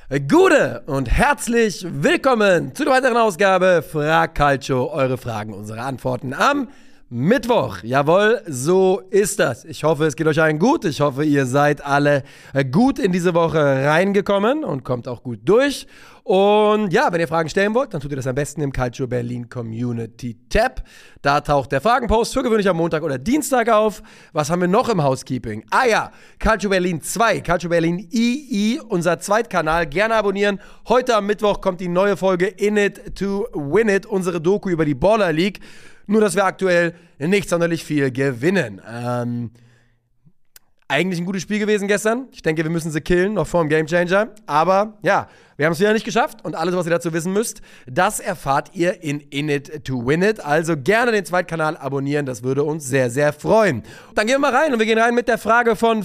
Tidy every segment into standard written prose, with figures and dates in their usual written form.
Gute und herzlich willkommen zu der weiteren Ausgabe Frag Calcio, eure Fragen, unsere Antworten am Mittwoch. Jawohl, so ist das. Ich hoffe, es geht euch allen gut. Ich hoffe, ihr seid alle gut in diese Woche reingekommen und kommt auch gut durch. Und ja, wenn ihr Fragen stellen wollt, dann tut ihr das am besten im Calcio Berlin Community Tab. Da taucht der Fragenpost für gewöhnlich am Montag oder Dienstag auf. Was haben wir noch im Housekeeping? Ah ja, Calcio Berlin 2, Calcio Berlin II, unser Zweitkanal. Gerne abonnieren. Heute am Mittwoch kommt die neue Folge In It to Win It, unsere Doku über die Baller League. Nur, dass wir aktuell nicht sonderlich viel gewinnen. Eigentlich ein gutes Spiel gewesen gestern. Ich denke, wir müssen sie killen, noch vor dem Gamechanger. Aber ja, wir haben es wieder nicht geschafft. Und alles, was ihr dazu wissen müsst, das erfahrt ihr in It to Win It. Also gerne den Zweitkanal abonnieren, das würde uns sehr, sehr freuen. Dann gehen wir mal rein und wir gehen rein mit der Frage von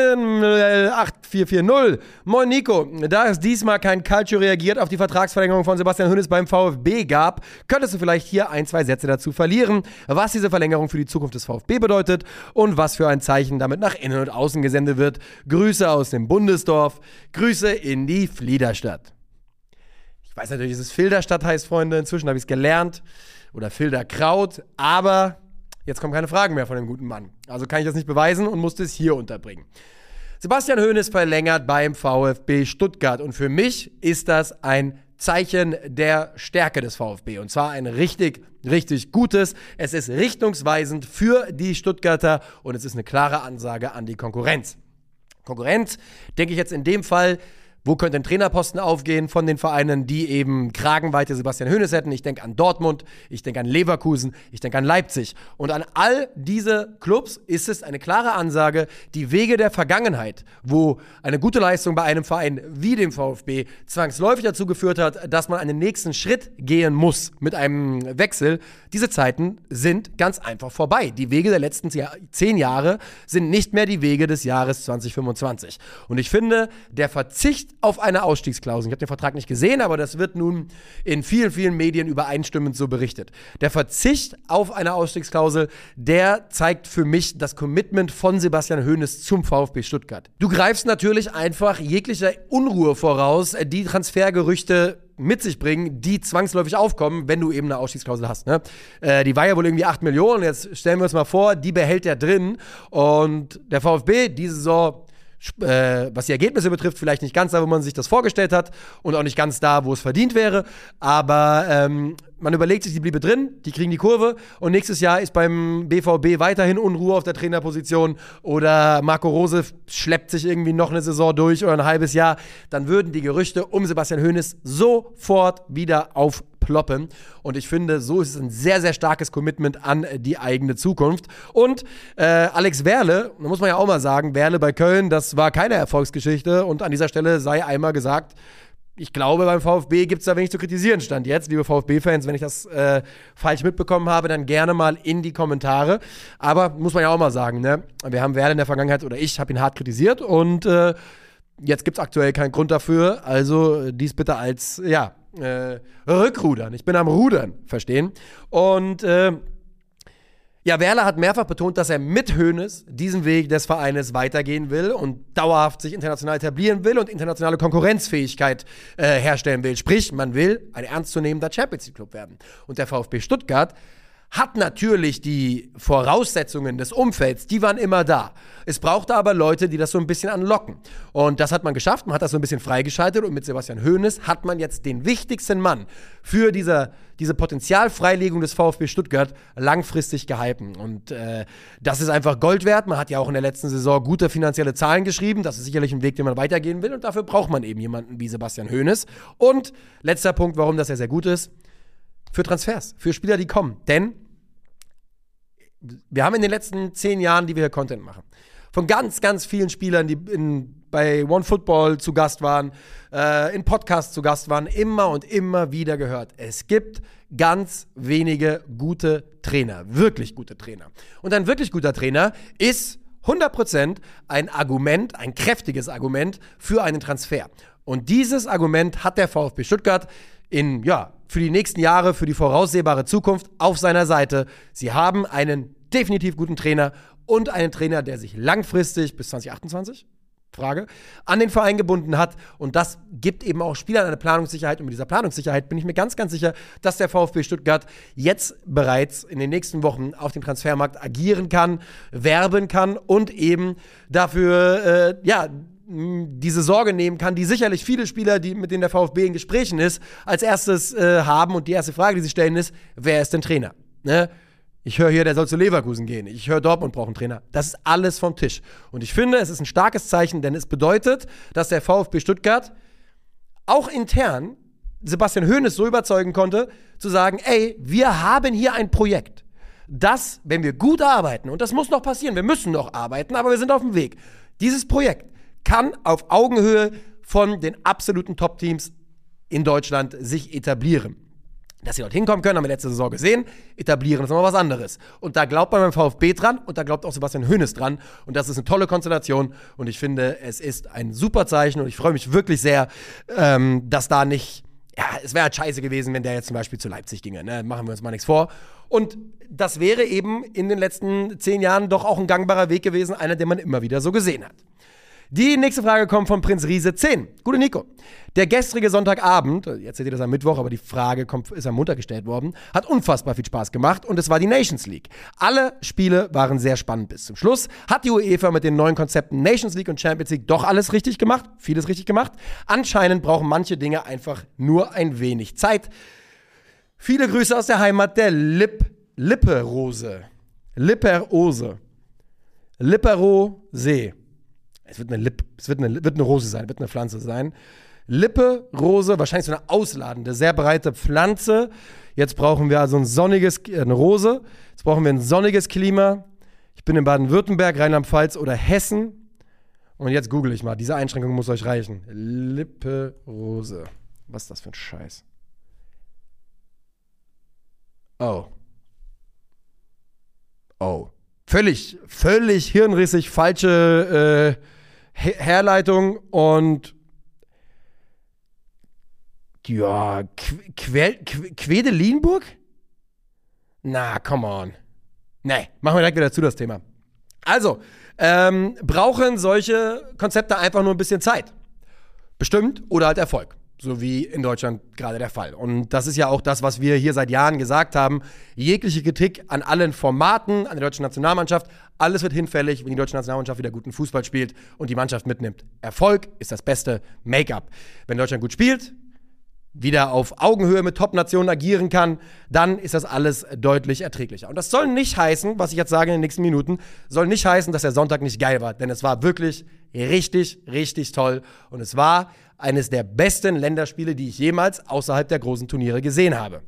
Film8440. Moin Nico, da es diesmal kein Calcio reagiert auf die Vertragsverlängerung von Sebastian Hoeneß beim VfB gab, könntest du vielleicht hier ein, zwei Sätze dazu verlieren, was diese Verlängerung für die Zukunft des VfB bedeutet und was für ein Zeichen damit nach innen und außen gesendet wird. Grüße aus dem Bundesdorf, Grüße in die Fliederstadt. Ich weiß natürlich, dass es Filderstadt heißt, Freunde. Inzwischen habe ich es gelernt. Oder Filderkraut. Aber jetzt kommen keine Fragen mehr von dem guten Mann. Also kann ich das nicht beweisen und musste es hier unterbringen. Sebastian Hoeneß verlängert beim VfB Stuttgart. Und für mich ist das ein Zeichen der Stärke des VfB. Und zwar ein richtig, richtig gutes. Es ist richtungsweisend für die Stuttgarter und es ist eine klare Ansage an die Konkurrenz. Konkurrenz, denke ich jetzt in dem Fall, wo könnte ein Trainerposten aufgehen von den Vereinen, die eben Kragenweite Sebastian Hoeneß hätten? Ich denke an Dortmund, ich denke an Leverkusen, ich denke an Leipzig. Und an all diese Clubs ist es eine klare Ansage, die Wege der Vergangenheit, wo eine gute Leistung bei einem Verein wie dem VfB zwangsläufig dazu geführt hat, dass man einen nächsten Schritt gehen muss mit einem Wechsel. Diese Zeiten sind ganz einfach vorbei. Die Wege der letzten 10 Jahre sind nicht mehr die Wege des Jahres 2025. Und ich finde, der Verzicht auf eine Ausstiegsklausel, ich habe den Vertrag nicht gesehen, aber das wird nun in vielen, vielen Medien übereinstimmend so berichtet. Der Verzicht auf eine Ausstiegsklausel, der zeigt für mich das Commitment von Sebastian Hoeneß zum VfB Stuttgart. Du greifst natürlich einfach jeglicher Unruhe voraus, die Transfergerüchte mit sich bringen, die zwangsläufig aufkommen, wenn du eben eine Ausstiegsklausel hast. Ne? Die war ja wohl irgendwie 8 Millionen, jetzt stellen wir uns mal vor, die behält er drin und der VfB diese Saison, was die Ergebnisse betrifft, vielleicht nicht ganz da, wo man sich das vorgestellt hat und auch nicht ganz da, wo es verdient wäre, aber man überlegt sich, die bliebe drin, die kriegen die Kurve und nächstes Jahr ist beim BVB weiterhin Unruhe auf der Trainerposition oder Marco Rose schleppt sich irgendwie noch eine Saison durch oder ein halbes Jahr, dann würden die Gerüchte um Sebastian Hoeneß sofort wieder aufploppen. Und ich finde, so ist es ein sehr, sehr starkes Commitment an die eigene Zukunft. Und Alex Werle, da muss man ja auch mal sagen, Werle bei Köln, das war keine Erfolgsgeschichte. Und an dieser Stelle sei einmal gesagt, ich glaube, beim VfB gibt es da wenig zu kritisieren, Stand jetzt. Liebe VfB-Fans, wenn ich das falsch mitbekommen habe, dann gerne mal in die Kommentare. Aber muss man ja auch mal sagen, ne? Wir haben Werle in der Vergangenheit, oder ich habe ihn hart kritisiert und jetzt gibt es aktuell keinen Grund dafür. Also dies bitte als, Rückrudern. Ich bin am Rudern, verstehen? Und ja, Werle hat mehrfach betont, dass er mit Hoeneß diesen Weg des Vereines weitergehen will und dauerhaft sich international etablieren will und internationale Konkurrenzfähigkeit herstellen will. Sprich, man will ein ernstzunehmender Champions-League-Club werden. Und der VfB Stuttgart hat natürlich die Voraussetzungen des Umfelds, die waren immer da. Es brauchte aber Leute, die das so ein bisschen anlocken. Und das hat man geschafft, man hat das so ein bisschen freigeschaltet und mit Sebastian Hoeneß hat man jetzt den wichtigsten Mann für diese Potenzialfreilegung des VfB Stuttgart langfristig gehalten. Und das ist einfach Gold wert. Man hat ja auch in der letzten Saison gute finanzielle Zahlen geschrieben. Das ist sicherlich ein Weg, den man weitergehen will und dafür braucht man eben jemanden wie Sebastian Hoeneß. Und letzter Punkt, warum das ja sehr gut ist, für Transfers, für Spieler, die kommen. Denn wir haben in den letzten 10 Jahren, die wir hier Content machen, von ganz, ganz vielen Spielern, die bei OneFootball zu Gast waren, in Podcasts zu Gast waren, immer und immer wieder gehört. Es gibt ganz wenige gute Trainer, wirklich gute Trainer. Und ein wirklich guter Trainer ist 100% ein Argument, ein kräftiges Argument für einen Transfer. Und dieses Argument hat der VfB Stuttgart für die nächsten Jahre, für die voraussehbare Zukunft auf seiner Seite. Sie haben einen definitiv guten Trainer und einen Trainer, der sich langfristig bis 2028 Frage, an den Verein gebunden hat. Und das gibt eben auch Spielern eine Planungssicherheit. Und mit dieser Planungssicherheit bin ich mir ganz, ganz sicher, dass der VfB Stuttgart jetzt bereits in den nächsten Wochen auf dem Transfermarkt agieren kann, werben kann und eben dafür, diese Sorge nehmen kann, die sicherlich viele Spieler, mit denen der VfB in Gesprächen ist, als erstes haben. Und die erste Frage, die sie stellen, ist, wer ist denn Trainer? Ne? Ich höre hier, der soll zu Leverkusen gehen. Ich höre, Dortmund braucht einen Trainer. Das ist alles vom Tisch. Und ich finde, es ist ein starkes Zeichen, denn es bedeutet, dass der VfB Stuttgart auch intern Sebastian Hoeneß so überzeugen konnte, zu sagen, ey, wir haben hier ein Projekt, das, wenn wir gut arbeiten, und das muss noch passieren, wir müssen noch arbeiten, aber wir sind auf dem Weg. Dieses Projekt kann auf Augenhöhe von den absoluten Top-Teams in Deutschland sich etablieren. Dass sie dort hinkommen können, haben wir letzte Saison gesehen. Etablieren ist nochmal was anderes. Und da glaubt man beim VfB dran und da glaubt auch Sebastian Hoeneß dran. Und das ist eine tolle Konstellation. Und ich finde, es ist ein super Zeichen. Und ich freue mich wirklich sehr, dass da nicht, es wäre halt scheiße gewesen, wenn der jetzt zum Beispiel zu Leipzig ginge. Ne? Machen wir uns mal nichts vor. Und das wäre eben in den letzten 10 Jahren doch auch ein gangbarer Weg gewesen, einer, den man immer wieder so gesehen hat. Die nächste Frage kommt von Prinz Riese 10. Gute Nico. Der gestrige Sonntagabend, jetzt seht ihr das am Mittwoch, aber die Frage ist am Montag gestellt worden, hat unfassbar viel Spaß gemacht und es war die Nations League. Alle Spiele waren sehr spannend bis zum Schluss. Hat die UEFA mit den neuen Konzepten Nations League und Champions League doch alles richtig gemacht? Vieles richtig gemacht? Anscheinend brauchen manche Dinge einfach nur ein wenig Zeit. Viele Grüße aus der Heimat der Lipperose. Lipperosee. Es wird eine Rose sein, wird eine Pflanze sein. Lippe, Rose, wahrscheinlich so eine ausladende, sehr breite Pflanze. Jetzt brauchen wir also eine Rose. Jetzt brauchen wir ein sonniges Klima. Ich bin in Baden-Württemberg, Rheinland-Pfalz oder Hessen. Und jetzt google ich mal. Diese Einschränkung muss euch reichen. Lippe, Rose. Was ist das für ein Scheiß? Oh. Völlig hirnrissig, falsche Herleitung und ja, Quedlinburg? Na, come on. Nee, machen wir direkt wieder zu, das Thema. Also, brauchen solche Konzepte einfach nur ein bisschen Zeit. Bestimmt oder halt Erfolg. So wie in Deutschland gerade der Fall. Und das ist ja auch das, was wir hier seit Jahren gesagt haben. Jegliche Kritik an allen Formaten, an der deutschen Nationalmannschaft, alles wird hinfällig, wenn die deutsche Nationalmannschaft wieder guten Fußball spielt und die Mannschaft mitnimmt. Erfolg ist das beste Make-up. Wenn Deutschland gut spielt, wieder auf Augenhöhe mit Top-Nationen agieren kann, dann ist das alles deutlich erträglicher. Und das soll nicht heißen, was ich jetzt sage in den nächsten Minuten, soll nicht heißen, dass der Sonntag nicht geil war. Denn es war wirklich richtig, richtig toll. Und es war eines der besten Länderspiele, die ich jemals außerhalb der großen Turniere gesehen habe.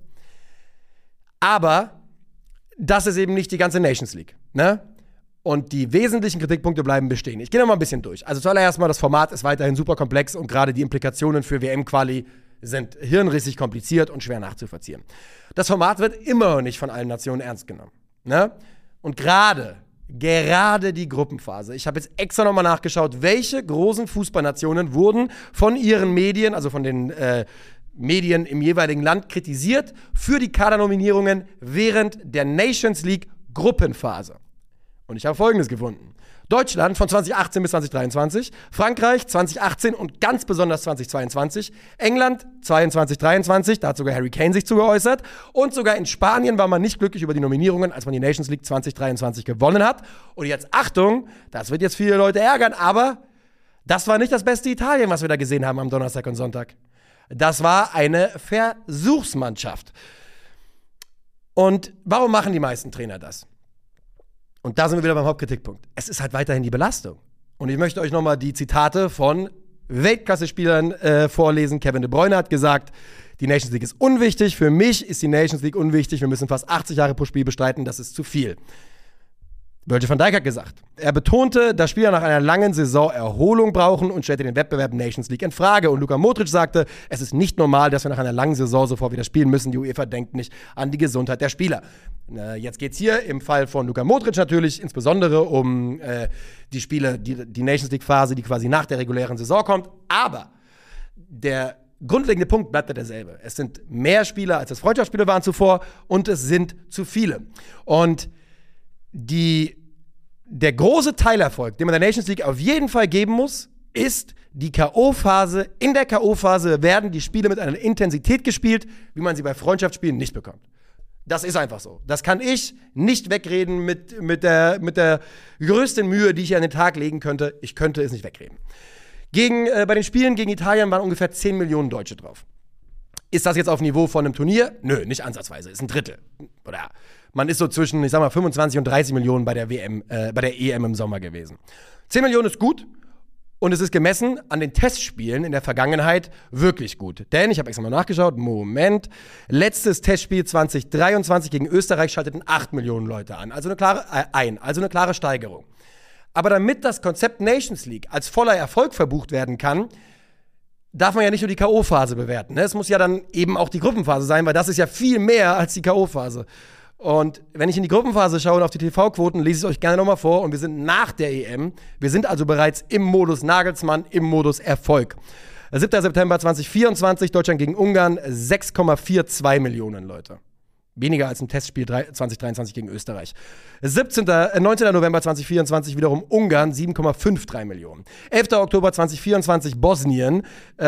Aber das ist eben nicht die ganze Nations League, ne? Und die wesentlichen Kritikpunkte bleiben bestehen. Ich gehe noch mal ein bisschen durch. Also zuallererst mal, das Format ist weiterhin super komplex und gerade die Implikationen für WM-Quali sind hirnrissig kompliziert und schwer nachzuvollziehen. Das Format wird immer noch nicht von allen Nationen ernst genommen, ne? Und gerade die Gruppenphase. Ich habe jetzt extra nochmal nachgeschaut, welche großen Fußballnationen wurden von ihren Medien, also von den Medien im jeweiligen Land, kritisiert für die Kadernominierungen während der Nations League Gruppenphase. Und ich habe Folgendes gefunden. Deutschland von 2018 bis 2023, Frankreich 2018 und ganz besonders 2022, England 22, 23, da hat sogar Harry Kane sich zu geäußert und sogar in Spanien war man nicht glücklich über die Nominierungen, als man die Nations League 2023 gewonnen hat. Und jetzt Achtung, das wird jetzt viele Leute ärgern, aber das war nicht das beste Italien, was wir da gesehen haben am Donnerstag und Sonntag. Das war eine Versuchsmannschaft. Und warum machen die meisten Trainer das? Und da sind wir wieder beim Hauptkritikpunkt. Es ist halt weiterhin die Belastung. Und ich möchte euch nochmal die Zitate von Weltklasse-Spielern vorlesen. Kevin De Bruyne hat gesagt, die Nations League ist unwichtig. Für mich ist die Nations League unwichtig. Wir müssen fast 80 Jahre pro Spiel bestreiten. Das ist zu viel. Virgil van Dijk hat gesagt, er betonte, dass Spieler nach einer langen Saison Erholung brauchen und stellte den Wettbewerb Nations League in Frage. Und Luka Modric sagte, es ist nicht normal, dass wir nach einer langen Saison sofort wieder spielen müssen. Die UEFA denkt nicht an die Gesundheit der Spieler. Jetzt geht es hier im Fall von Luka Modric natürlich insbesondere um die Spiele, die Nations League-Phase, die quasi nach der regulären Saison kommt. Aber der grundlegende Punkt bleibt ja derselbe. Es sind mehr Spieler, als es Freundschaftsspiele waren zuvor und es sind zu viele. Und der große Teilerfolg, den man der Nations League auf jeden Fall geben muss, ist die K.O.-Phase. In der K.O.-Phase werden die Spiele mit einer Intensität gespielt, wie man sie bei Freundschaftsspielen nicht bekommt. Das ist einfach so. Das kann ich nicht wegreden mit der größten Mühe, die ich an den Tag legen könnte. Ich könnte es nicht wegreden. Bei den Spielen gegen Italien waren ungefähr 10 Millionen Deutsche drauf. Ist das jetzt auf Niveau von einem Turnier? Nö, nicht ansatzweise. Ist ein Drittel. Oder man ist so zwischen, 25 und 30 Millionen bei der EM im Sommer gewesen. 10 Millionen ist gut. Und es ist gemessen an den Testspielen in der Vergangenheit wirklich gut. Denn, ich habe extra mal nachgeschaut, Moment, letztes Testspiel 2023 gegen Österreich schalteten 8 Millionen Leute an. Also eine klare Steigerung. Aber damit das Konzept Nations League als voller Erfolg verbucht werden kann, darf man ja nicht nur die K.O.-Phase bewerten. Es muss ja dann eben auch die Gruppenphase sein, weil das ist ja viel mehr als die K.O.-Phase. Und wenn ich in die Gruppenphase schaue und auf die TV-Quoten, lese ich es euch gerne nochmal vor. Und wir sind nach der EM. Wir sind also bereits im Modus Nagelsmann, im Modus Erfolg. 7. September 2024, Deutschland gegen Ungarn, 6,42 Millionen Leute. Weniger als im Testspiel 2023 gegen Österreich. 19. November 2024 wiederum Ungarn, 7,53 Millionen. 11. Oktober 2024 Bosnien,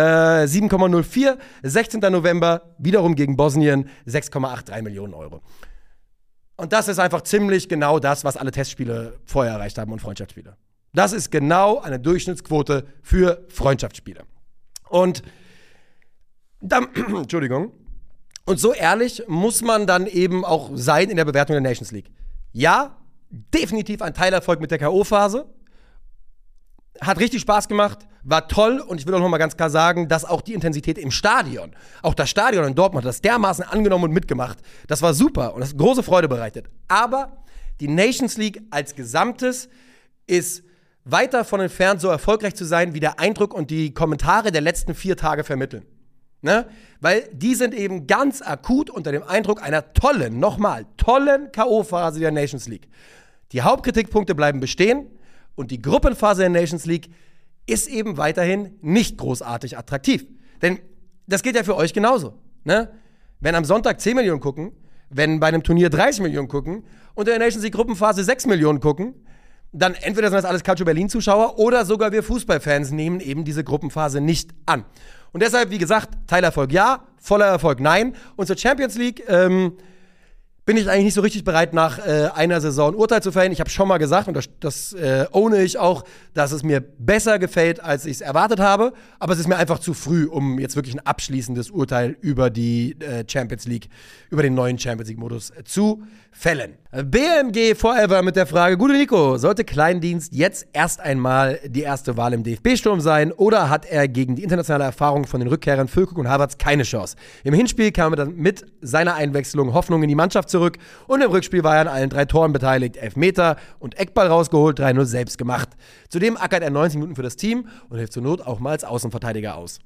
7,04. 16. November wiederum gegen Bosnien, 6,83 Millionen Euro. Und das ist einfach ziemlich genau das, was alle Testspiele vorher erreicht haben und Freundschaftsspiele. Das ist genau eine Durchschnittsquote für Freundschaftsspiele. Und dann, Entschuldigung. Und so ehrlich muss man dann eben auch sein in der Bewertung der Nations League. Ja, definitiv ein Teilerfolg mit der K.O.-Phase. Hat richtig Spaß gemacht, war toll und ich will auch noch mal ganz klar sagen, dass auch die Intensität im Stadion, auch das Stadion in Dortmund hat das dermaßen angenommen und mitgemacht. Das war super und das hat große Freude bereitet. Aber die Nations League als Gesamtes ist weit davon entfernt, so erfolgreich zu sein, wie der Eindruck und die Kommentare der letzten 4 Tage vermitteln. Ne? Weil die sind eben ganz akut unter dem Eindruck einer tollen K.O.-Phase der Nations League. Die Hauptkritikpunkte bleiben bestehen. Und die Gruppenphase der Nations League ist eben weiterhin nicht großartig attraktiv. Denn das geht ja für euch genauso. Ne? Wenn am Sonntag 10 Millionen gucken, wenn bei einem Turnier 30 Millionen gucken und in der Nations League Gruppenphase 6 Millionen gucken, dann entweder sind das alles Calcio Berlin-Zuschauer oder sogar wir Fußballfans nehmen eben diese Gruppenphase nicht an. Und deshalb, wie gesagt, Teilerfolg ja, voller Erfolg nein. Und zur Champions League bin ich eigentlich nicht so richtig bereit, nach einer Saison ein Urteil zu fällen. Ich habe schon mal gesagt, und das ohne ich auch, dass es mir besser gefällt, als ich es erwartet habe. Aber es ist mir einfach zu früh, um jetzt wirklich ein abschließendes Urteil über die Champions League, über den neuen Champions League-Modus zu fällen. BMG Forever mit der Frage: Gute Nico, sollte Kleindienst jetzt erst einmal die erste Wahl im DFB-Sturm sein oder hat er gegen die internationale Erfahrung von den Rückkehrern Füllkrug und Havertz keine Chance? Im Hinspiel kam er dann mit seiner Einwechslung Hoffnung in die Mannschaft zurück und im Rückspiel war er an allen 3 Toren beteiligt, Elfmeter und Eckball rausgeholt, 3-0 selbst gemacht. Zudem ackert er 90 Minuten für das Team und hilft zur Not auch mal als Außenverteidiger aus.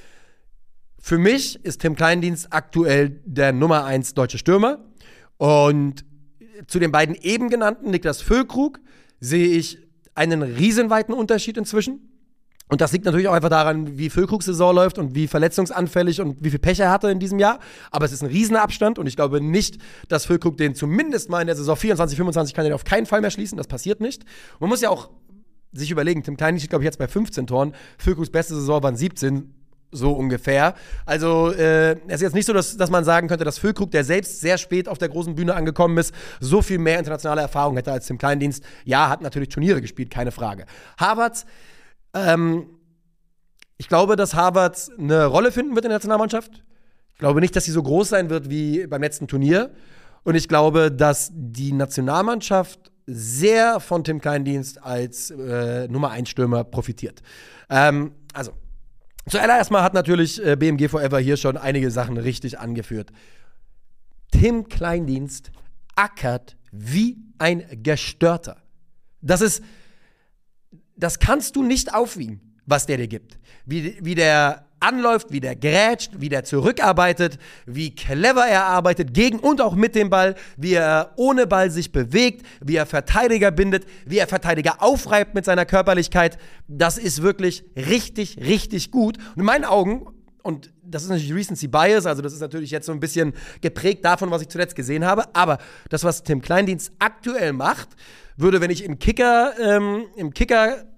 Für mich ist Tim Kleindienst aktuell der Nummer 1 deutsche Stürmer. Und zu den beiden eben genannten, Niklas Füllkrug, sehe ich einen riesenweiten Unterschied inzwischen. Und das liegt natürlich auch einfach daran, wie Füllkrugs Saison läuft und wie verletzungsanfällig und wie viel Pech er hatte in diesem Jahr. Aber es ist ein Riesenabstand und ich glaube nicht, dass Füllkrug den zumindest mal in der Saison 24, 25 kann er auf keinen Fall mehr schließen. Das passiert nicht. Man muss ja auch sich überlegen, Tim Kleindienst steht, glaube ich, jetzt bei 15 Toren. Füllkrugs beste Saison waren 17. So ungefähr. Also, es ist jetzt nicht so, dass man sagen könnte, dass Füllkrug, der selbst sehr spät auf der großen Bühne angekommen ist, so viel mehr internationale Erfahrung hätte als Tim Kleindienst. Ja, hat natürlich Turniere gespielt, keine Frage. Havertz, ich glaube, dass Havertz eine Rolle finden wird in der Nationalmannschaft. Ich glaube nicht, dass sie so groß sein wird wie beim letzten Turnier. Und ich glaube, dass die Nationalmannschaft sehr von Tim Kleindienst als Nummer 1 Stürmer profitiert. Zuallererst mal hat natürlich BMG Forever hier schon einige Sachen richtig angeführt. Tim Kleindienst ackert wie ein Gestörter. Das kannst du nicht aufwiegen, was der dir gibt. Wie der anläuft, wie der grätscht, wie der zurückarbeitet, wie clever er arbeitet, gegen und auch mit dem Ball, wie er ohne Ball sich bewegt, wie er Verteidiger bindet, wie er Verteidiger aufreibt mit seiner Körperlichkeit. Das ist wirklich richtig, richtig gut. Und in meinen Augen, und das ist natürlich Recency Bias, also das ist natürlich jetzt so ein bisschen geprägt davon, was ich zuletzt gesehen habe, aber das, was Tim Kleindienst aktuell macht, würde, wenn ich im Kicker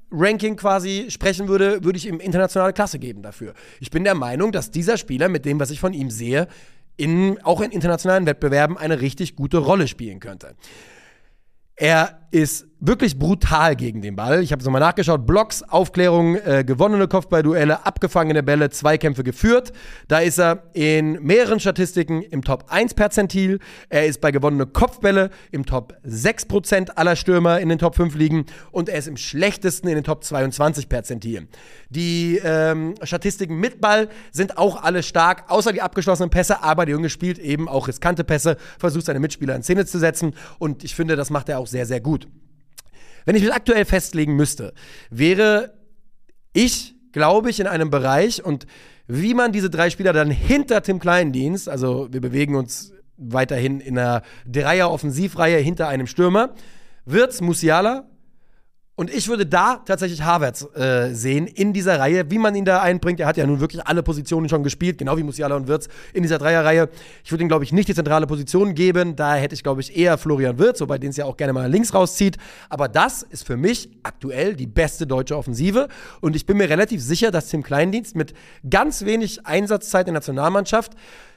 Ranking quasi sprechen würde, würde ich ihm internationale Klasse geben dafür. Ich bin der Meinung, dass dieser Spieler mit dem, was ich von ihm sehe, auch in internationalen Wettbewerben eine richtig gute Rolle spielen könnte. Er ist wirklich brutal gegen den Ball. Ich habe so mal nachgeschaut. Blocks, Aufklärung, gewonnene Kopfballduelle, abgefangene Bälle, Zweikämpfe geführt. Da ist er in mehreren Statistiken im Top 1 Perzentil. Er ist bei gewonnene Kopfbälle im Top 6% aller Stürmer in den Top 5 Ligen. Und er ist im schlechtesten in den Top 22 Perzentil. Die Statistiken mit Ball sind auch alle stark, außer die abgeschlossenen Pässe. Aber der Junge spielt eben auch riskante Pässe, versucht seine Mitspieler in Szene zu setzen. Und ich finde, das macht er auch sehr, sehr gut. Wenn ich mich aktuell festlegen müsste, wäre ich, glaube ich, in einem Bereich, und wie man diese 3 Spieler dann hinter Tim Kleindienst, also wir bewegen uns weiterhin in einer Dreier-Offensivreihe hinter einem Stürmer, Wirtz, Musiala, und ich würde da tatsächlich Havertz sehen in dieser Reihe, wie man ihn da einbringt. Er hat ja nun wirklich alle Positionen schon gespielt, genau wie Musiala und Wirtz in dieser Dreierreihe. Ich würde ihm, glaube ich, nicht die zentrale Position geben. Da hätte ich, glaube ich, eher Florian Wirtz, wobei den es ja auch gerne mal links rauszieht. Aber das ist für mich aktuell die beste deutsche Offensive. Und ich bin mir relativ sicher, dass Tim Kleindienst mit ganz wenig Einsatzzeit in der Nationalmannschaft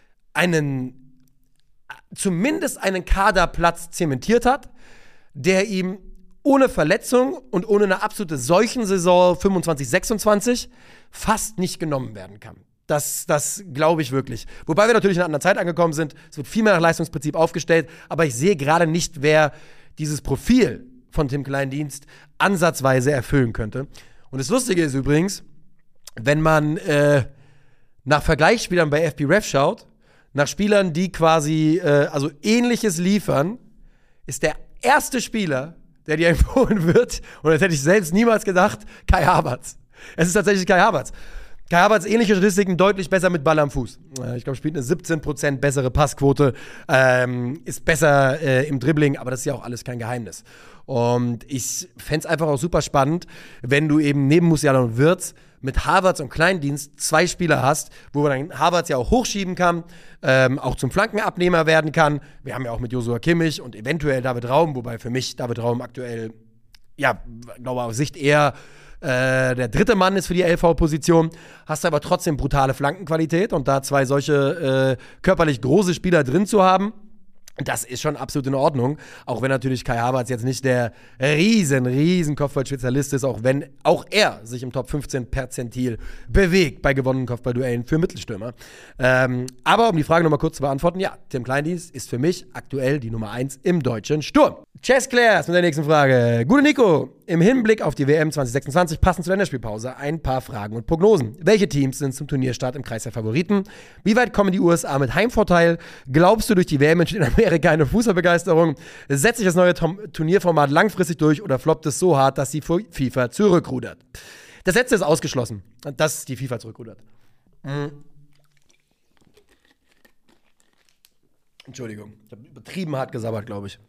zumindest einen Kaderplatz zementiert hat, der ihm ohne Verletzung und ohne eine absolute Seuchensaison 25-26 fast nicht genommen werden kann. Das glaube ich wirklich. Wobei wir natürlich in einer anderen Zeit angekommen sind. Es wird viel mehr nach Leistungsprinzip aufgestellt. Aber ich sehe gerade nicht, wer dieses Profil von Tim Kleindienst ansatzweise erfüllen könnte. Und das Lustige ist übrigens, wenn man nach Vergleichsspielern bei FBref schaut, nach Spielern, die quasi also Ähnliches liefern, ist der erste Spieler, der dir empfohlen wird, und das hätte ich selbst niemals gedacht, Kai Havertz. Es ist tatsächlich Kai Havertz. Kai Havertz, ähnliche Statistiken, deutlich besser mit Ball am Fuß. Ich glaube, spielt eine 17% bessere Passquote, ist besser im Dribbling, aber das ist ja auch alles kein Geheimnis. Und ich fände es einfach auch super spannend, wenn du eben neben Musiala und Wirtz mit Havertz und Kleindienst 2 Spieler hast, wo man dann Havertz ja auch hochschieben kann, auch zum Flankenabnehmer werden kann. Wir haben ja auch mit Joshua Kimmich und eventuell David Raum, wobei für mich David Raum aktuell, ja, glaube aus Sicht eher der dritte Mann ist für die LV-Position. Hast aber trotzdem brutale Flankenqualität, und da 2 solche körperlich große Spieler drin zu haben, das ist schon absolut in Ordnung. Auch wenn natürlich Kai Havertz jetzt nicht der riesen Kopfballspezialist ist, auch wenn auch er sich im Top 15 Perzentil bewegt bei gewonnenen Kopfballduellen für Mittelstürmer. Aber um die Frage nochmal kurz zu beantworten, ja, Tim Kleindienst ist für mich aktuell die Nummer 1 im deutschen Sturm. Chess Clairs mit der nächsten Frage. Gute Nico, im Hinblick auf die WM 2026 passend zur Länderspielpause ein paar Fragen und Prognosen. Welche Teams sind zum Turnierstart im Kreis der Favoriten? Wie weit kommen die USA mit Heimvorteil? Glaubst du, durch die WM entsteht in Amerika eine Fußballbegeisterung? Setzt sich das neue Turnierformat langfristig durch oder floppt es so hart, dass die FIFA zurückrudert? Das letzte ist ausgeschlossen, dass die FIFA zurückrudert. Entschuldigung, ich habe übertrieben hart gesabbert, glaube ich.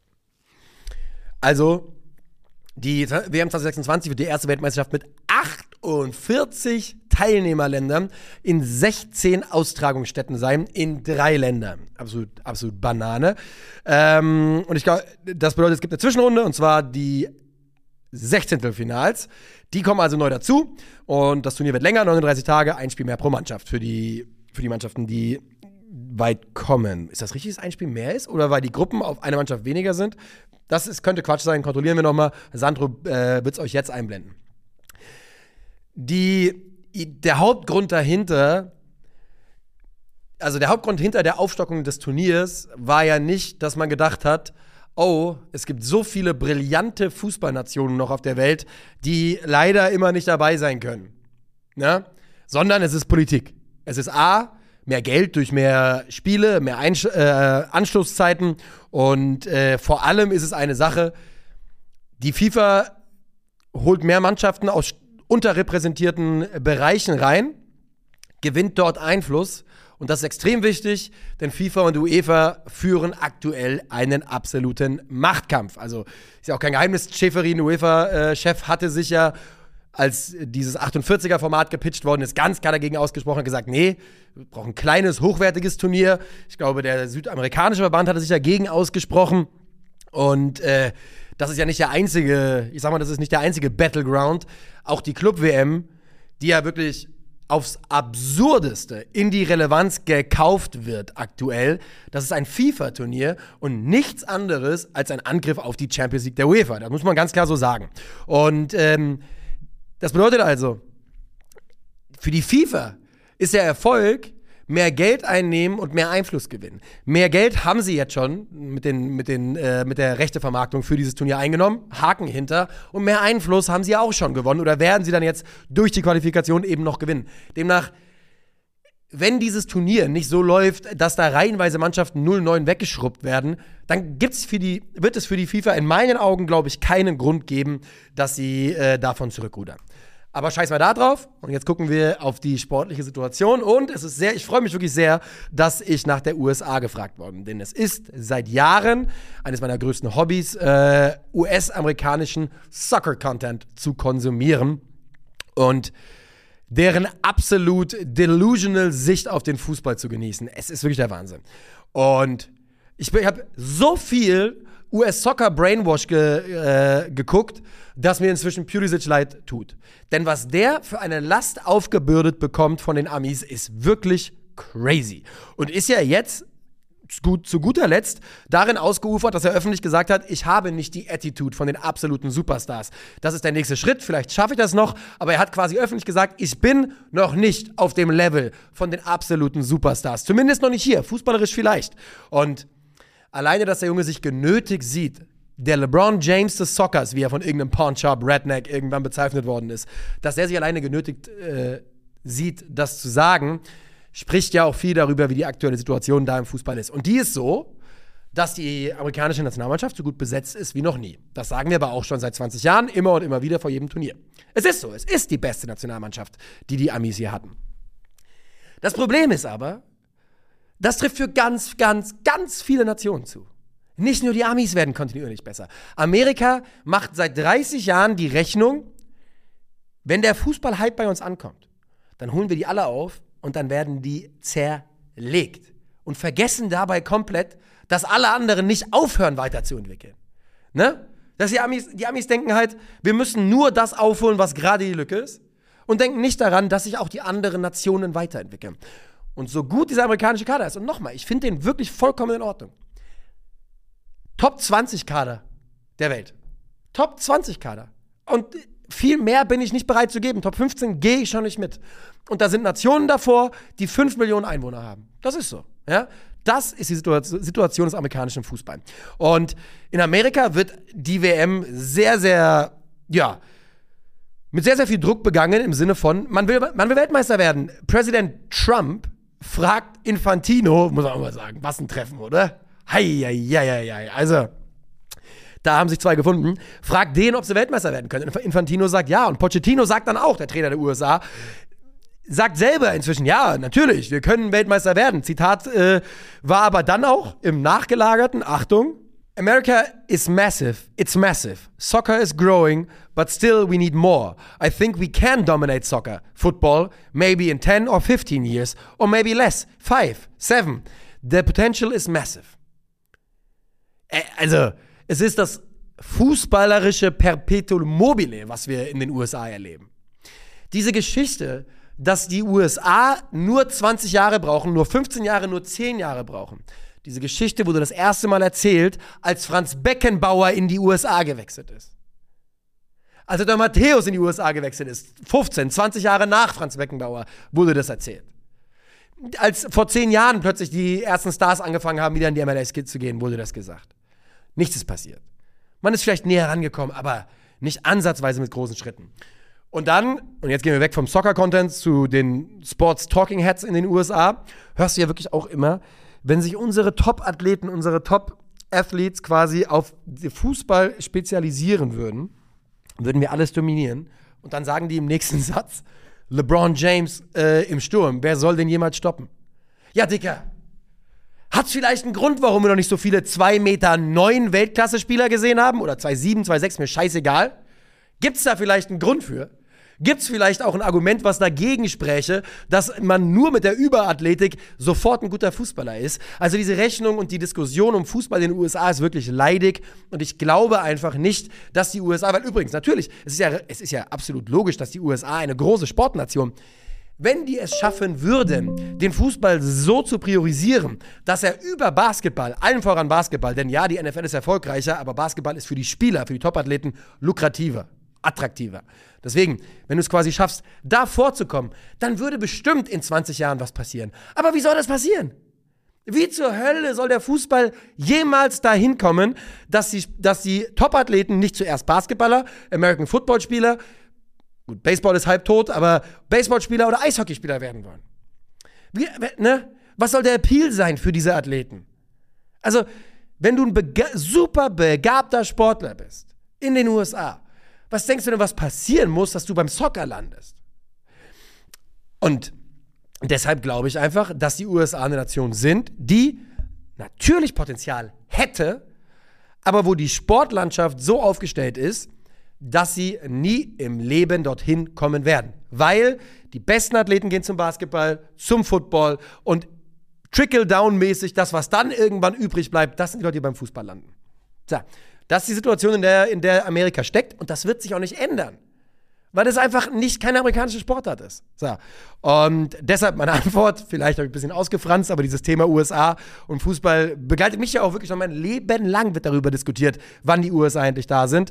Also, die WM 2026 wird die erste Weltmeisterschaft mit 48 Teilnehmerländern in 16 Austragungsstätten sein, in 3 Ländern. Absolut Banane. Und ich glaube, das bedeutet, es gibt eine Zwischenrunde, und zwar die 16. Finals. Die kommen also neu dazu, und das Turnier wird länger, 39 Tage, ein Spiel mehr pro Mannschaft für die Mannschaften, die weit kommen. Ist das richtig, dass ein Spiel mehr ist? Oder weil die Gruppen auf eine Mannschaft weniger sind? Könnte Quatsch sein, kontrollieren wir nochmal. Sandro wird es euch jetzt einblenden. Der Hauptgrund hinter der Aufstockung des Turniers war ja nicht, dass man gedacht hat, oh, es gibt so viele brillante Fußballnationen noch auf der Welt, die leider immer nicht dabei sein können. Ne? Sondern es ist Politik. Es ist mehr Geld durch mehr Spiele, mehr Anschlusszeiten, und vor allem ist es eine Sache, die FIFA holt mehr Mannschaften aus unterrepräsentierten Bereichen rein, gewinnt dort Einfluss, und das ist extrem wichtig, denn FIFA und UEFA führen aktuell einen absoluten Machtkampf. Also ist ja auch kein Geheimnis, Schäferin, UEFA-Chef, hatte sich ja, als dieses 48er-Format gepitcht worden ist, ganz klar dagegen ausgesprochen und gesagt, nee, wir brauchen ein kleines, hochwertiges Turnier. Ich glaube, der südamerikanische Verband hatte sich dagegen ausgesprochen. Und das ist ja nicht der einzige, ich sag mal, das ist nicht der einzige Battleground. Auch die Club-WM, die ja wirklich aufs Absurdeste in die Relevanz gekauft wird aktuell. Das ist ein FIFA-Turnier und nichts anderes als ein Angriff auf die Champions League der UEFA. Das muss man ganz klar so sagen. Und das bedeutet also, für die FIFA ist der Erfolg mehr Geld einnehmen und mehr Einfluss gewinnen. Mehr Geld haben sie jetzt schon mit der Rechtevermarktung für dieses Turnier eingenommen, Haken hinter, und mehr Einfluss haben sie auch schon gewonnen oder werden sie dann jetzt durch die Qualifikation eben noch gewinnen. Demnach, wenn dieses Turnier nicht so läuft, dass da reihenweise Mannschaften 0-9 weggeschrubbt werden, dann wird es für die FIFA in meinen Augen, glaube ich, keinen Grund geben, dass sie davon zurückrudern. Aber scheiß mal da drauf. Und jetzt gucken wir auf die sportliche Situation. Und ich freue mich wirklich sehr, dass ich nach der USA gefragt worden bin. Es ist seit Jahren eines meiner größten Hobbys, US-amerikanischen Soccer-Content zu konsumieren. Und deren absolut delusional Sicht auf den Fußball zu genießen. Es ist wirklich der Wahnsinn. Und ich habe so viel US-Soccer-Brainwash geguckt, dass mir inzwischen Pulisic leid tut. Denn was der für eine Last aufgebürdet bekommt von den Amis, ist wirklich crazy. Und ist ja jetzt zu guter Letzt darin ausgeufert, dass er öffentlich gesagt hat, ich habe nicht die Attitude von den absoluten Superstars. Das ist der nächste Schritt, vielleicht schaffe ich das noch, aber er hat quasi öffentlich gesagt, ich bin noch nicht auf dem Level von den absoluten Superstars. Zumindest noch nicht hier, fußballerisch vielleicht. Und alleine, dass der Junge sich genötigt sieht, der LeBron James des Soccers, wie er von irgendeinem Pawnshop-Redneck irgendwann bezeichnet worden ist, dass er sich alleine genötigt sieht, das zu sagen, spricht ja auch viel darüber, wie die aktuelle Situation da im Fußball ist. Und die ist so, dass die amerikanische Nationalmannschaft so gut besetzt ist wie noch nie. Das sagen wir aber auch schon seit 20 Jahren, immer und immer wieder vor jedem Turnier. Es ist so, es ist die beste Nationalmannschaft, die die Amis hier hatten. Das Problem ist aber, das trifft für ganz, ganz, ganz viele Nationen zu. Nicht nur die Amis werden kontinuierlich besser. Amerika macht seit 30 Jahren die Rechnung, wenn der Fußball-Hype bei uns ankommt, dann holen wir die alle auf und dann werden die zerlegt. Und vergessen dabei komplett, dass alle anderen nicht aufhören weiterzuentwickeln. Ne? Dass die Amis denken halt, wir müssen nur das aufholen, was gerade die Lücke ist. Und denken nicht daran, dass sich auch die anderen Nationen weiterentwickeln. Und so gut dieser amerikanische Kader ist, und nochmal, ich finde den wirklich vollkommen in Ordnung. Top 20 Kader der Welt. Top 20 Kader. Und viel mehr bin ich nicht bereit zu geben. Top 15 gehe ich schon nicht mit. Und da sind Nationen davor, die 5 Millionen Einwohner haben. Das ist so. Ja? Das ist die Situation des amerikanischen Fußballs. Und in Amerika wird die WM sehr, sehr, mit sehr, sehr viel Druck begangen im Sinne von, man will Weltmeister werden. Präsident Trump fragt Infantino, muss man auch mal sagen, was ein Treffen, oder? Hei. Also, da haben sich zwei gefunden. Fragt den, ob sie Weltmeister werden können. Infantino sagt ja. Und Pochettino sagt dann auch, der Trainer der USA, sagt selber inzwischen, ja, natürlich, wir können Weltmeister werden. Zitat war aber dann auch im nachgelagerten, Achtung, America is massive, it's massive. Soccer is growing, but still we need more. I think we can dominate soccer, football, maybe in 10 or 15 years, or maybe less, 5, 7. The potential is massive. Also, es ist das fußballerische Perpetuum mobile, was wir in den USA erleben. Diese Geschichte, dass die USA nur 20 Jahre brauchen, nur 15 Jahre, nur 10 Jahre brauchen. Diese Geschichte wurde das erste Mal erzählt, als Franz Beckenbauer in die USA gewechselt ist. Als der Matthäus in die USA gewechselt ist, 15, 20 Jahre nach Franz Beckenbauer, wurde das erzählt. Als vor 10 Jahren plötzlich die ersten Stars angefangen haben, wieder in die MLS zu gehen, wurde das gesagt. Nichts ist passiert. Man ist vielleicht näher rangekommen, aber nicht ansatzweise mit großen Schritten. Und dann, und jetzt gehen wir weg vom Soccer-Content zu den Sports-Talking-Heads in den USA, hörst du ja wirklich auch immer, wenn sich unsere Top-Athleten, unsere Top-Athletes quasi auf Fußball spezialisieren würden, würden wir alles dominieren. Und dann sagen die im nächsten Satz, LeBron James im Sturm, wer soll den jemals stoppen? Ja, Dicker, hat's vielleicht einen Grund, warum wir noch nicht so viele 2,9 Meter Weltklasse-Spieler gesehen haben? Oder 2,7, 2,6, mir scheißegal. Gibt's da vielleicht einen Grund für? Gibt es vielleicht auch ein Argument, was dagegen spräche, dass man nur mit der Überathletik sofort ein guter Fußballer ist? Also diese Rechnung und die Diskussion um Fußball in den USA ist wirklich leidig und ich glaube einfach nicht, dass die USA, weil übrigens natürlich, es ist ja absolut logisch, dass die USA eine große Sportnation, wenn die es schaffen würden, den Fußball so zu priorisieren, dass er über Basketball, allen voran Basketball, denn ja, die NFL ist erfolgreicher, aber Basketball ist für die Spieler, für die Topathleten lukrativer, attraktiver. Deswegen, wenn du es quasi schaffst, da vorzukommen, dann würde bestimmt in 20 Jahren was passieren. Aber wie soll das passieren? Wie zur Hölle soll der Fußball jemals dahin kommen, dass die Topathleten nicht zuerst Basketballer, American Football-Spieler, gut, Baseball ist halb tot, aber Baseballspieler oder Eishockeyspieler werden wollen? Was soll der Appeal sein für diese Athleten? Also, wenn du ein super begabter Sportler bist in den USA, was denkst du denn, was passieren muss, dass du beim Soccer landest? Und deshalb glaube ich einfach, dass die USA eine Nation sind, die natürlich Potenzial hätte, aber wo die Sportlandschaft so aufgestellt ist, dass sie nie im Leben dorthin kommen werden. Weil die besten Athleten gehen zum Basketball, zum Football und Trickle-Down-mäßig, das, was dann irgendwann übrig bleibt, das sind die Leute, die beim Fußball landen. So, das ist die Situation, in der Amerika steckt und das wird sich auch nicht ändern. Weil das einfach keine amerikanische Sportart ist. So. Und deshalb meine Antwort, vielleicht habe ich ein bisschen ausgefranst, aber dieses Thema USA und Fußball begleitet mich ja auch wirklich schon mein Leben lang, wird darüber diskutiert, wann die USA endlich da sind.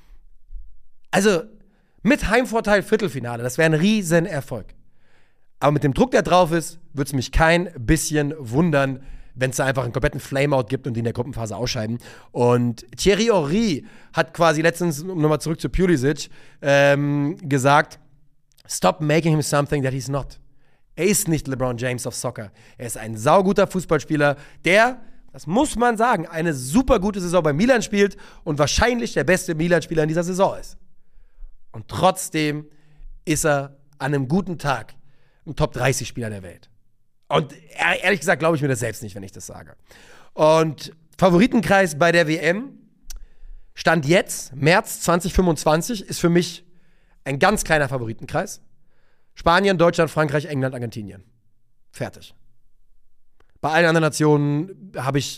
Also mit Heimvorteil Viertelfinale, das wäre ein Riesenerfolg. Aber mit dem Druck, der drauf ist, würde es mich kein bisschen wundern, wenn es da einfach einen kompletten Flameout gibt und die in der Gruppenphase ausscheiden. Und Thierry Henry hat quasi letztens, um nochmal zurück zu Pulisic, gesagt, stop making him something that he's not. Er ist nicht LeBron James of Soccer. Er ist ein sauguter Fußballspieler, der, das muss man sagen, eine super gute Saison bei Milan spielt und wahrscheinlich der beste Milan-Spieler in dieser Saison ist. Und trotzdem ist er an einem guten Tag ein Top-30-Spieler der Welt. Und ehrlich gesagt glaube ich mir das selbst nicht, wenn ich das sage. Und Favoritenkreis bei der WM, Stand jetzt, März 2025, ist für mich ein ganz kleiner Favoritenkreis. Spanien, Deutschland, Frankreich, England, Argentinien. Fertig. Bei allen anderen Nationen habe ich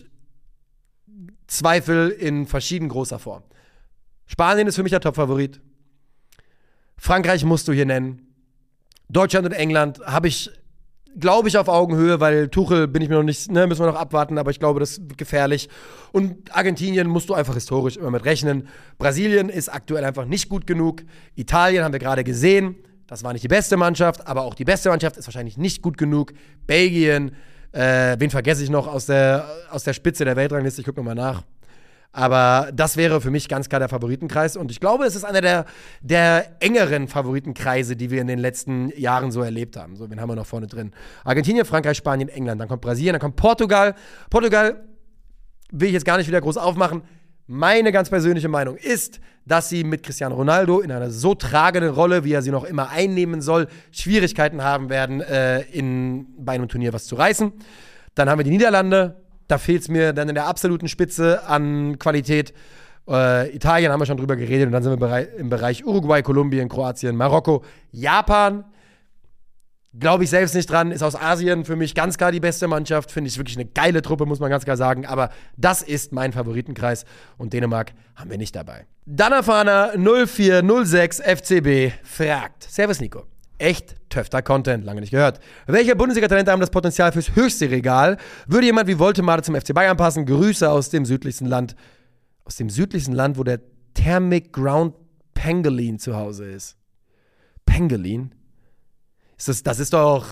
Zweifel in verschieden großer Form. Spanien ist für mich der Top-Favorit. Frankreich musst du hier nennen. Deutschland und England habe ich, glaube ich, auf Augenhöhe, weil Tuchel bin ich mir noch nicht, müssen wir noch abwarten, aber ich glaube, das wird gefährlich. Und Argentinien musst du einfach historisch immer mit rechnen. Brasilien ist aktuell einfach nicht gut genug. Italien haben wir gerade gesehen, das war nicht die beste Mannschaft, aber auch die beste Mannschaft ist wahrscheinlich nicht gut genug. Belgien, wen vergesse ich noch aus der Spitze der Weltrangliste? Ich gucke nochmal nach. Aber das wäre für mich ganz klar der Favoritenkreis. Und ich glaube, es ist einer der engeren Favoritenkreise, die wir in den letzten Jahren so erlebt haben. So, wen haben wir noch vorne drin? Argentinien, Frankreich, Spanien, England. Dann kommt Brasilien, dann kommt Portugal. Portugal will ich jetzt gar nicht wieder groß aufmachen. Meine ganz persönliche Meinung ist, dass sie mit Cristiano Ronaldo in einer so tragenden Rolle, wie er sie noch immer einnehmen soll, Schwierigkeiten haben werden, bei einem Turnier was zu reißen. Dann haben wir die Niederlande. Da fehlt es mir dann in der absoluten Spitze an Qualität. Italien haben wir schon drüber geredet und dann sind wir im Bereich Uruguay, Kolumbien, Kroatien, Marokko, Japan. Glaube ich selbst nicht dran, ist aus Asien für mich ganz klar die beste Mannschaft. Finde ich wirklich eine geile Truppe, muss man ganz klar sagen. Aber das ist mein Favoritenkreis und Dänemark haben wir nicht dabei. Danafana 0406 FCB fragt. Servus Nico. Echt töfter Content, lange nicht gehört. Welche Bundesliga-Talente haben das Potenzial fürs höchste Regal? Würde jemand wie Woltemade zum FC Bayern passen? Grüße aus dem südlichsten Land. Aus dem südlichsten Land, wo der Thermic Ground Pangolin zu Hause ist. Pangolin? Das ist doch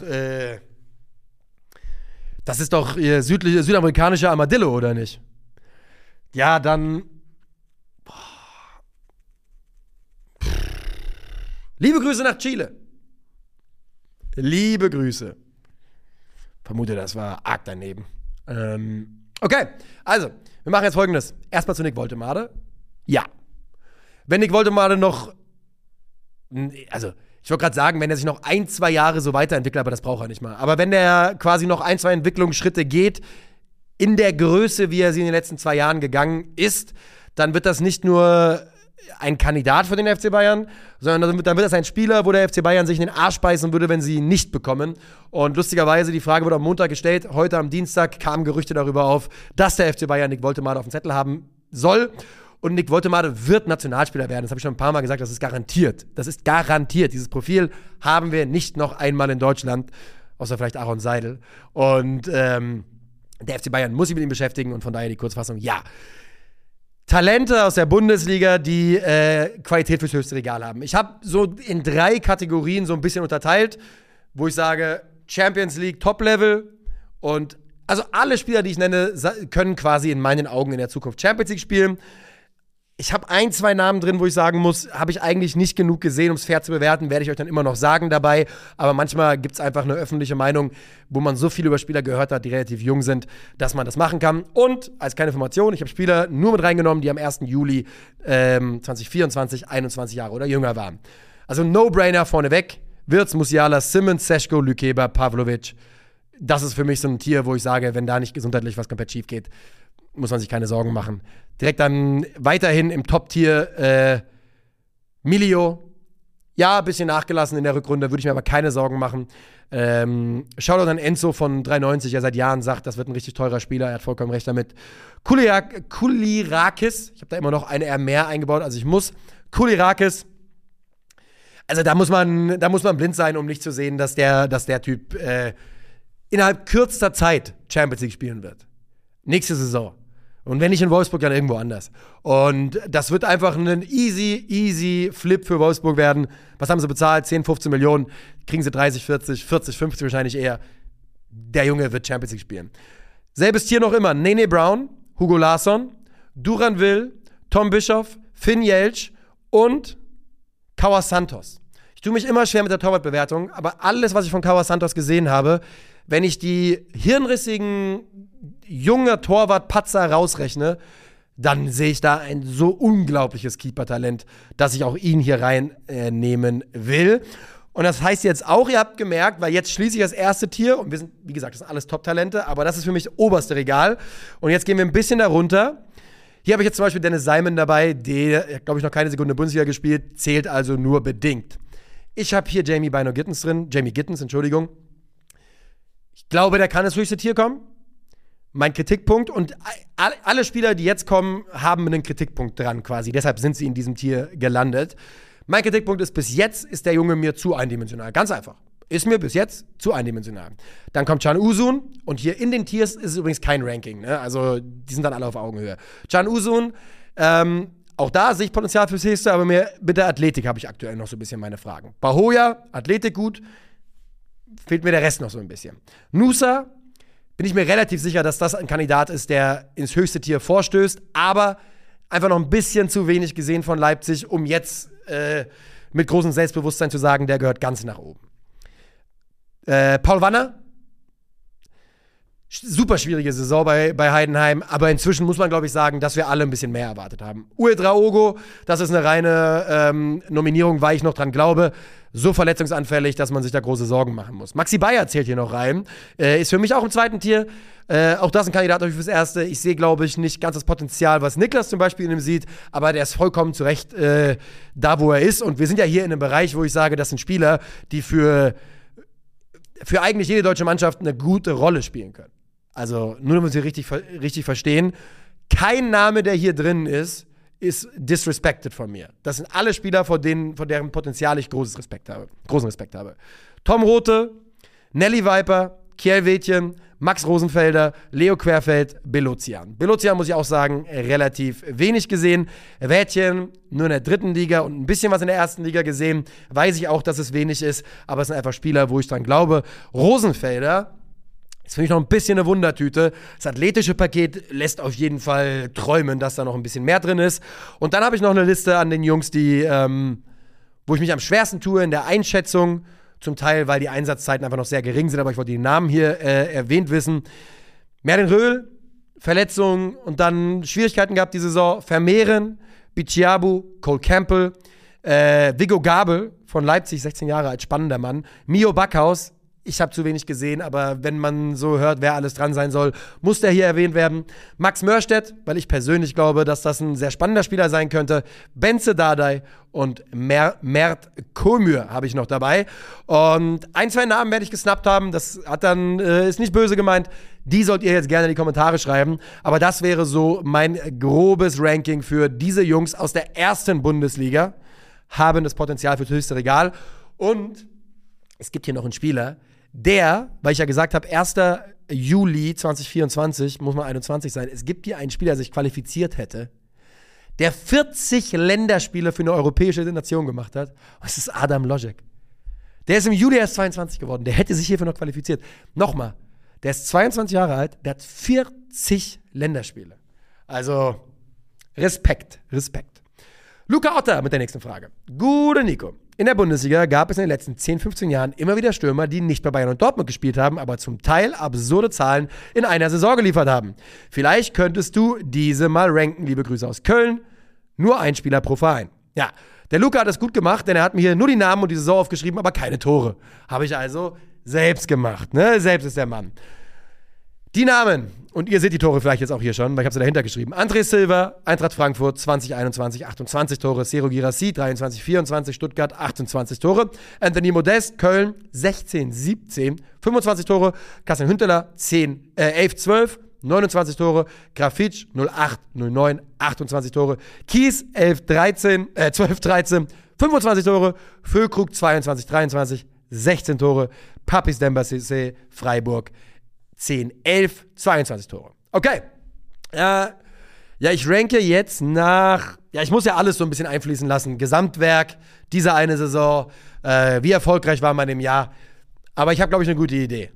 südamerikanischer Armadillo, oder nicht? Ja, dann. Liebe Grüße nach Chile. Liebe Grüße. Vermute, das war arg daneben. Okay, also, wir machen jetzt Folgendes. Erstmal zu Nick Woltemade. Ja. Wenn Nick Woltemade noch, also, ich wollte gerade sagen, wenn er sich noch 1-2 Jahre so weiterentwickelt, aber das braucht er nicht mal. Aber wenn der quasi noch 1-2 Entwicklungsschritte geht, in der Größe, wie er sie in den letzten 2 Jahren gegangen ist, dann wird das nicht nur ein Kandidat für den FC Bayern, sondern dann wird das ein Spieler, wo der FC Bayern sich in den Arsch beißen würde, wenn sie ihn nicht bekommen. Und lustigerweise, die Frage wurde am Montag gestellt, heute am Dienstag kamen Gerüchte darüber auf, dass der FC Bayern Nick Woltemade auf dem Zettel haben soll. Und Nick Woltemade wird Nationalspieler werden. Das habe ich schon ein paar Mal gesagt, das ist garantiert. Das ist garantiert. Dieses Profil haben wir nicht noch einmal in Deutschland, außer vielleicht Aaron Seidel. Und der FC Bayern muss sich mit ihm beschäftigen und von daher die Kurzfassung, ja. Talente aus der Bundesliga, die Qualität fürs höchste Regal haben. Ich habe so in 3 Kategorien so ein bisschen unterteilt, wo ich sage, Champions League Top-Level und also alle Spieler, die ich nenne, können quasi in meinen Augen in der Zukunft Champions League spielen. Ich habe 1, 2 Namen drin, wo ich sagen muss, habe ich eigentlich nicht genug gesehen, um es fair zu bewerten, werde ich euch dann immer noch sagen dabei. Aber manchmal gibt es einfach eine öffentliche Meinung, wo man so viel über Spieler gehört hat, die relativ jung sind, dass man das machen kann. Und als kleine Information, ich habe Spieler nur mit reingenommen, die am 1. Juli 2024, 21 Jahre oder jünger waren. Also No-Brainer vorneweg. Wirtz, Musiala, Simmons, Seško, Lükeba, Pavlovic. Das ist für mich so ein Tier, wo ich sage, wenn da nicht gesundheitlich was komplett schief geht, muss man sich keine Sorgen machen. Direkt dann weiterhin im Top-Tier Milio. Ja, ein bisschen nachgelassen in der Rückrunde, würde ich mir aber keine Sorgen machen. Shoutout an Enzo von 93, der seit Jahren sagt, das wird ein richtig teurer Spieler, er hat vollkommen recht damit. Kulirakis, ich habe da immer noch eine R mehr eingebaut, als ich muss. Kulirakis, also da muss man blind sein, um nicht zu sehen, dass der Typ innerhalb kürzester Zeit Champions League spielen wird. Nächste Saison. Und wenn nicht in Wolfsburg, dann irgendwo anders. Und das wird einfach ein easy Flip für Wolfsburg werden. Was haben sie bezahlt? 10, 15 Millionen. Kriegen sie 30, 40, 50 wahrscheinlich eher. Der Junge wird Champions League spielen. Selbes Tier noch immer. Nene Brown, Hugo Larsson, Duran Will, Tom Bischoff, Finn Jeltsch und Kawa Santos. Ich tue mich immer schwer mit der Torwartbewertung, aber alles, was ich von Kawa Santos gesehen habe, wenn ich die hirnrissigen junger Torwart-Patzer rausrechne, dann sehe ich da ein so unglaubliches Keeper-Talent, dass ich auch ihn hier reinnehmen will. Und das heißt jetzt auch, ihr habt gemerkt, weil jetzt schließe ich das erste Tier und wir sind, wie gesagt, das sind alles Top-Talente, aber das ist für mich das oberste Regal. Und jetzt gehen wir ein bisschen darunter. Hier habe ich jetzt zum Beispiel Dennis Simon dabei, der, glaube ich, noch keine Sekunde Bundesliga gespielt, zählt also nur bedingt. Ich habe hier Jamie Gittens drin. Ich glaube, der kann ins höchste Tier kommen. Mein Kritikpunkt, und alle Spieler, die jetzt kommen, haben einen Kritikpunkt dran quasi. Deshalb sind sie in diesem Tier gelandet. Mein Kritikpunkt ist, bis jetzt ist der Junge mir zu eindimensional. Ganz einfach. Ist mir bis jetzt zu eindimensional. Dann kommt Can Uzun und hier in den Tiers ist es übrigens kein Ranking. Ne? Also die sind dann alle auf Augenhöhe. Can Uzun, auch da sehe ich Potenzial fürs Höchste, aber mit der Athletik habe ich aktuell noch so ein bisschen meine Fragen. Bahoya, Athletik gut, fehlt mir der Rest noch so ein bisschen. Nusa, bin ich mir relativ sicher, dass das ein Kandidat ist, der ins höchste Tier vorstößt, aber einfach noch ein bisschen zu wenig gesehen von Leipzig, um jetzt mit großem Selbstbewusstsein zu sagen, der gehört ganz nach oben. Paul Wanner, super schwierige Saison bei Heidenheim, aber inzwischen muss man, glaube ich, sagen, dass wir alle ein bisschen mehr erwartet haben. Uedraogo, das ist eine reine Nominierung, weil ich noch dran glaube, so verletzungsanfällig, dass man sich da große Sorgen machen muss. Maxi Bayer zählt hier noch rein, ist für mich auch im zweiten Tier, auch das ein Kandidat fürs Erste. Ich sehe, glaube ich, nicht ganz das Potenzial, was Niklas zum Beispiel in ihm sieht, aber der ist vollkommen zu Recht da, wo er ist, und wir sind ja hier in einem Bereich, wo ich sage, das sind Spieler, die für eigentlich jede deutsche Mannschaft eine gute Rolle spielen können. Also, nur damit wir richtig verstehen, kein Name, der hier drin ist disrespected von mir. Das sind alle Spieler, von deren Potenzial ich großen Respekt habe. Tom Rothe, Nelly Viper, Kjell Wädchen, Max Rosenfelder, Leo Querfeld, Belocian. Belocian, muss ich auch sagen, relativ wenig gesehen. Wädchen nur in der 3. Liga und ein bisschen was in der 1. Liga gesehen. Weiß ich auch, dass es wenig ist, aber es sind einfach Spieler, wo ich dran glaube. Rosenfelder ist für mich noch ein bisschen eine Wundertüte. Das athletische Paket lässt auf jeden Fall träumen, dass da noch ein bisschen mehr drin ist. Und dann habe ich noch eine Liste an den Jungs, wo ich mich am schwersten tue in der Einschätzung. Zum Teil, weil die Einsatzzeiten einfach noch sehr gering sind, aber ich wollte die Namen hier erwähnt wissen. Merlin Röhl, Verletzungen und dann Schwierigkeiten gehabt die Saison. Vermehren, Bicciabu, Cole Campbell, Viggo Gabel von Leipzig, 16 Jahre alt, spannender Mann. Mio Backhaus, Ich habe zu wenig gesehen, aber wenn man so hört, wer alles dran sein soll, muss der hier erwähnt werden. Max Mörstedt, weil ich persönlich glaube, dass das ein sehr spannender Spieler sein könnte. Benze Dardai und Mert Kolmür habe ich noch dabei. Und ein, zwei Namen werde ich gesnappt haben. Das ist nicht böse gemeint. Die sollt ihr jetzt gerne in die Kommentare schreiben. Aber das wäre so mein grobes Ranking für diese Jungs aus der ersten Bundesliga. Haben das Potenzial für das höchste Regal. Und es gibt hier noch einen Spieler, der, weil ich ja gesagt habe, 1. Juli 2024, muss man 21 sein, es gibt hier einen Spieler, der sich qualifiziert hätte, der 40 Länderspiele für eine europäische Nation gemacht hat. Und das ist Adam Lojek. Der ist im Juli erst 22 geworden. Der hätte sich hierfür noch qualifiziert. Nochmal, der ist 22 Jahre alt, der hat 40 Länderspiele. Also Respekt. Luca Otter mit der nächsten Frage. Gute Nico. In der Bundesliga gab es in den letzten 10, 15 Jahren immer wieder Stürmer, die nicht bei Bayern und Dortmund gespielt haben, aber zum Teil absurde Zahlen in einer Saison geliefert haben. Vielleicht könntest du diese mal ranken. Liebe Grüße aus Köln. Nur ein Spieler pro Verein. Ja, der Luca hat es gut gemacht, denn er hat mir hier nur die Namen und die Saison aufgeschrieben, aber keine Tore. Habe ich also selbst gemacht. Ne? Selbst ist der Mann. Die Namen, und ihr seht die Tore vielleicht jetzt auch hier schon, weil ich habe sie dahinter geschrieben. André Silva, Eintracht Frankfurt, 2021, 28 Tore. Sero Girassi, 23, 24, Stuttgart, 28 Tore. Anthony Modest, Köln, 16, 17, 25 Tore. Kassian Hünteler, 11, 12, 29 Tore. Grafitsch, 08, 09, 28 Tore. Kies, 12, 13, 25 Tore. Füllkrug, 22, 23, 16 Tore. Papis Demba CC, Freiburg, 10, 11, 22 Tore. Okay. Ja, ich ranke jetzt nach, ich muss ja alles so ein bisschen einfließen lassen. Gesamtwerk, diese eine Saison, wie erfolgreich war man im Jahr. Aber ich habe, glaube ich, eine gute Idee.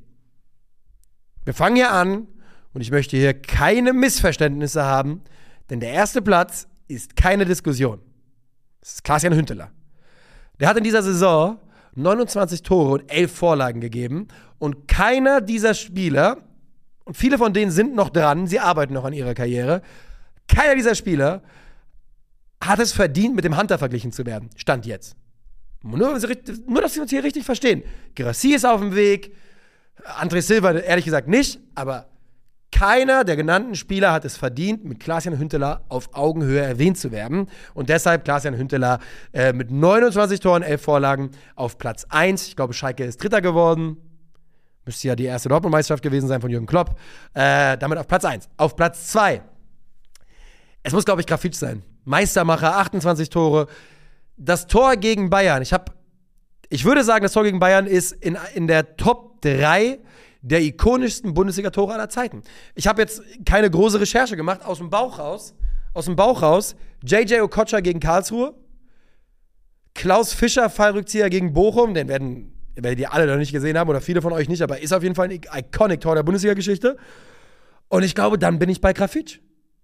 Wir fangen hier an und ich möchte hier keine Missverständnisse haben, denn der erste Platz ist keine Diskussion. Das ist Klaas-Jan Hünteler. Der hat in dieser Saison 29 Tore und 11 Vorlagen gegeben und keiner dieser Spieler, und viele von denen sind noch dran, sie arbeiten noch an ihrer Karriere, keiner dieser Spieler hat es verdient, mit dem Hunter verglichen zu werden. Stand jetzt. Nur, dass wir uns hier richtig verstehen. Girassi ist auf dem Weg, André Silva ehrlich gesagt nicht, aber keiner der genannten Spieler hat es verdient, mit Klaas-Jan Hünteler auf Augenhöhe erwähnt zu werden. Und deshalb Klaas-Jan Hünteler mit 29 Toren, 11 Vorlagen auf Platz 1. Ich glaube, Schalke ist Dritter geworden. Müsste ja die erste Dortmund-Meisterschaft gewesen sein von Jürgen Klopp. Damit auf Platz 1. Auf Platz 2. Es muss, glaube ich, Grafitsch sein. Meistermacher, 28 Tore. Das Tor gegen Bayern. Ich würde sagen, das Tor gegen Bayern ist in der Top 3 der ikonischsten Bundesliga-Tore aller Zeiten. Ich habe jetzt keine große Recherche gemacht, aus dem Bauch raus, JJ Okocha gegen Karlsruhe, Klaus Fischer, Fallrückzieher gegen Bochum, den werdet ihr alle noch nicht gesehen haben, oder viele von euch nicht, aber ist auf jeden Fall ein Iconic-Tor der Bundesliga-Geschichte. Und ich glaube, dann bin ich bei Grafitsch.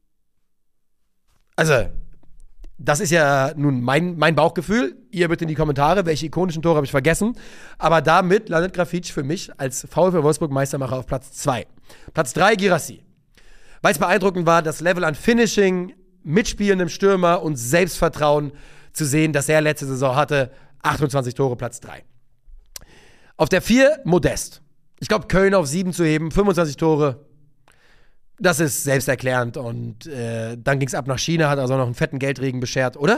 Also, das ist ja nun mein Bauchgefühl. Ihr bitte in die Kommentare, welche ikonischen Tore habe ich vergessen. Aber damit landet Grafitsch für mich als VfL Wolfsburg Meistermacher auf Platz 2. Platz 3 Girassi. Weil es beeindruckend war, das Level an Finishing, mitspielendem Stürmer und Selbstvertrauen zu sehen, das er letzte Saison hatte. 28 Tore, Platz 3. Auf der 4 Modest. Ich glaube, Köln auf 7 zu heben, 25 Tore. Das ist selbsterklärend und dann ging es ab nach China, hat also noch einen fetten Geldregen beschert, oder?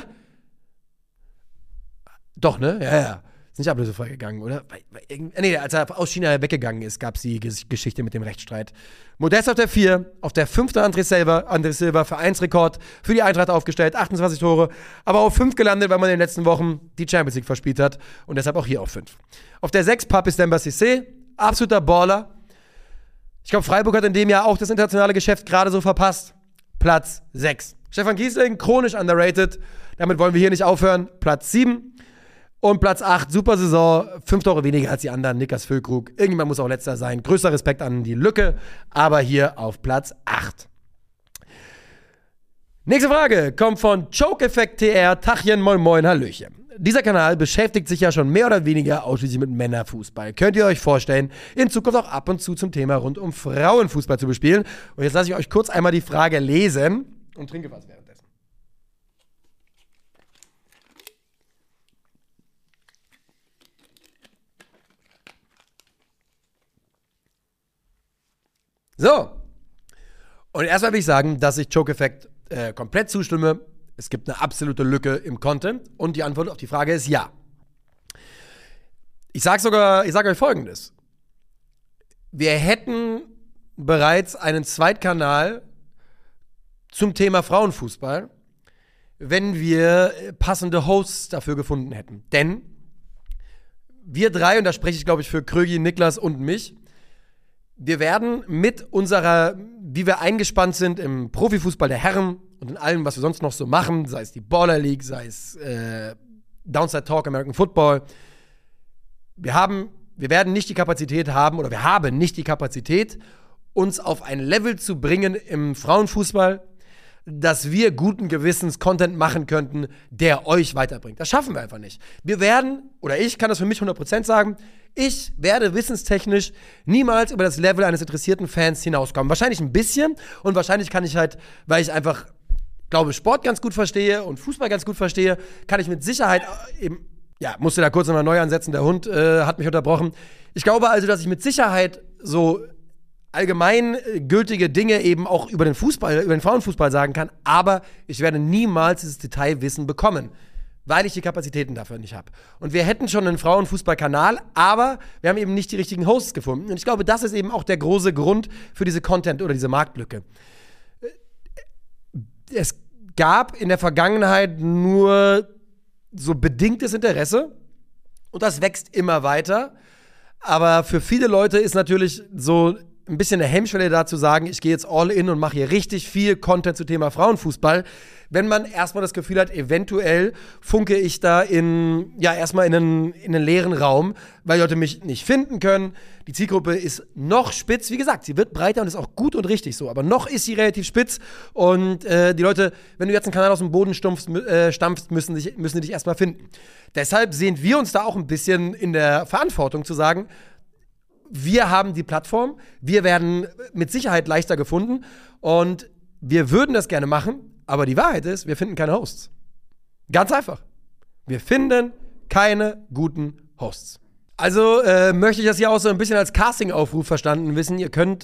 Doch, ne? Ja. Ist nicht ablösefrei gegangen, oder? Nee, als er aus China weggegangen ist, gab es die Geschichte mit dem Rechtsstreit. Modest auf der 4, auf der 5. André Silva, Vereinsrekord für die Eintracht aufgestellt, 28 Tore, aber auf 5 gelandet, weil man in den letzten Wochen die Champions League verspielt hat und deshalb auch hier auf 5. Auf der 6 Papis Demba Cissé, absoluter Baller. Ich glaube, Freiburg hat in dem Jahr auch das internationale Geschäft gerade so verpasst. Platz 6. Stefan Giesling, chronisch underrated. Damit wollen wir hier nicht aufhören. Platz 7. Und Platz 8, super Saison. 5 Tore weniger als die anderen. Niklas Füllkrug. Irgendjemand muss auch letzter sein. Größter Respekt an die Lücke. Aber hier auf Platz 8. Nächste Frage kommt von Choke-Effekt TR. Tachchen, moin moin, hallöchen. Dieser Kanal beschäftigt sich ja schon mehr oder weniger ausschließlich mit Männerfußball. Könnt ihr euch vorstellen, in Zukunft auch ab und zu zum Thema rund um Frauenfußball zu bespielen? Und jetzt lasse ich euch kurz einmal die Frage lesen und trinke was währenddessen. So. Und erstmal will ich sagen, dass ich Choke-Effekt komplett zustimme. Es gibt eine absolute Lücke im Content. Und die Antwort auf die Frage ist ja. Ich sage euch Folgendes. Wir hätten bereits einen Zweitkanal zum Thema Frauenfußball, wenn wir passende Hosts dafür gefunden hätten. Denn wir drei, und da spreche ich, glaube ich, für Krögi, Niklas und mich, wir werden mit unserer, wie wir eingespannt sind im Profifußball der Herren und in allem, was wir sonst noch so machen, sei es die Baller League, sei es Downside Talk, American Football, wir werden nicht die Kapazität haben, oder wir haben nicht die Kapazität, uns auf ein Level zu bringen im Frauenfußball, dass wir guten Gewissens Content machen könnten, der euch weiterbringt. Das schaffen wir einfach nicht. Wir werden, oder ich kann das für mich 100% sagen, ich werde wissenstechnisch niemals über das Level eines interessierten Fans hinauskommen. Wahrscheinlich ein bisschen, und wahrscheinlich kann ich halt, weil ich einfach, glaube, Sport ganz gut verstehe und Fußball ganz gut verstehe, kann ich mit Sicherheit eben, ja, musste da kurz nochmal neu ansetzen, der Hund hat mich unterbrochen. Ich glaube also, dass ich mit Sicherheit so allgemein gültige Dinge eben auch über den Fußball, über den Frauenfußball sagen kann, aber ich werde niemals dieses Detailwissen bekommen, weil ich die Kapazitäten dafür nicht habe. Und wir hätten schon einen Frauenfußballkanal, aber wir haben eben nicht die richtigen Hosts gefunden. Und ich glaube, das ist eben auch der große Grund für diese Content- oder diese Marktlücke. Es gab in der Vergangenheit nur so bedingtes Interesse und das wächst immer weiter. Aber für viele Leute ist natürlich so ein bisschen eine Hemmschwelle da zu sagen, ich gehe jetzt all in und mache hier richtig viel Content zum Thema Frauenfußball, wenn man erstmal das Gefühl hat, eventuell funke ich da erstmal in einen leeren Raum, weil Leute mich nicht finden können. Die Zielgruppe ist noch spitz, wie gesagt, sie wird breiter und ist auch gut und richtig so, aber noch ist sie relativ spitz und die Leute, wenn du jetzt einen Kanal aus dem Boden stampfst, müssen die dich erstmal finden. Deshalb sehen wir uns da auch ein bisschen in der Verantwortung zu sagen, wir haben die Plattform, wir werden mit Sicherheit leichter gefunden und wir würden das gerne machen, aber die Wahrheit ist, wir finden keine Hosts. Ganz einfach. Wir finden keine guten Hosts. Also möchte ich das hier auch so ein bisschen als Casting-Aufruf verstanden wissen. Ihr könnt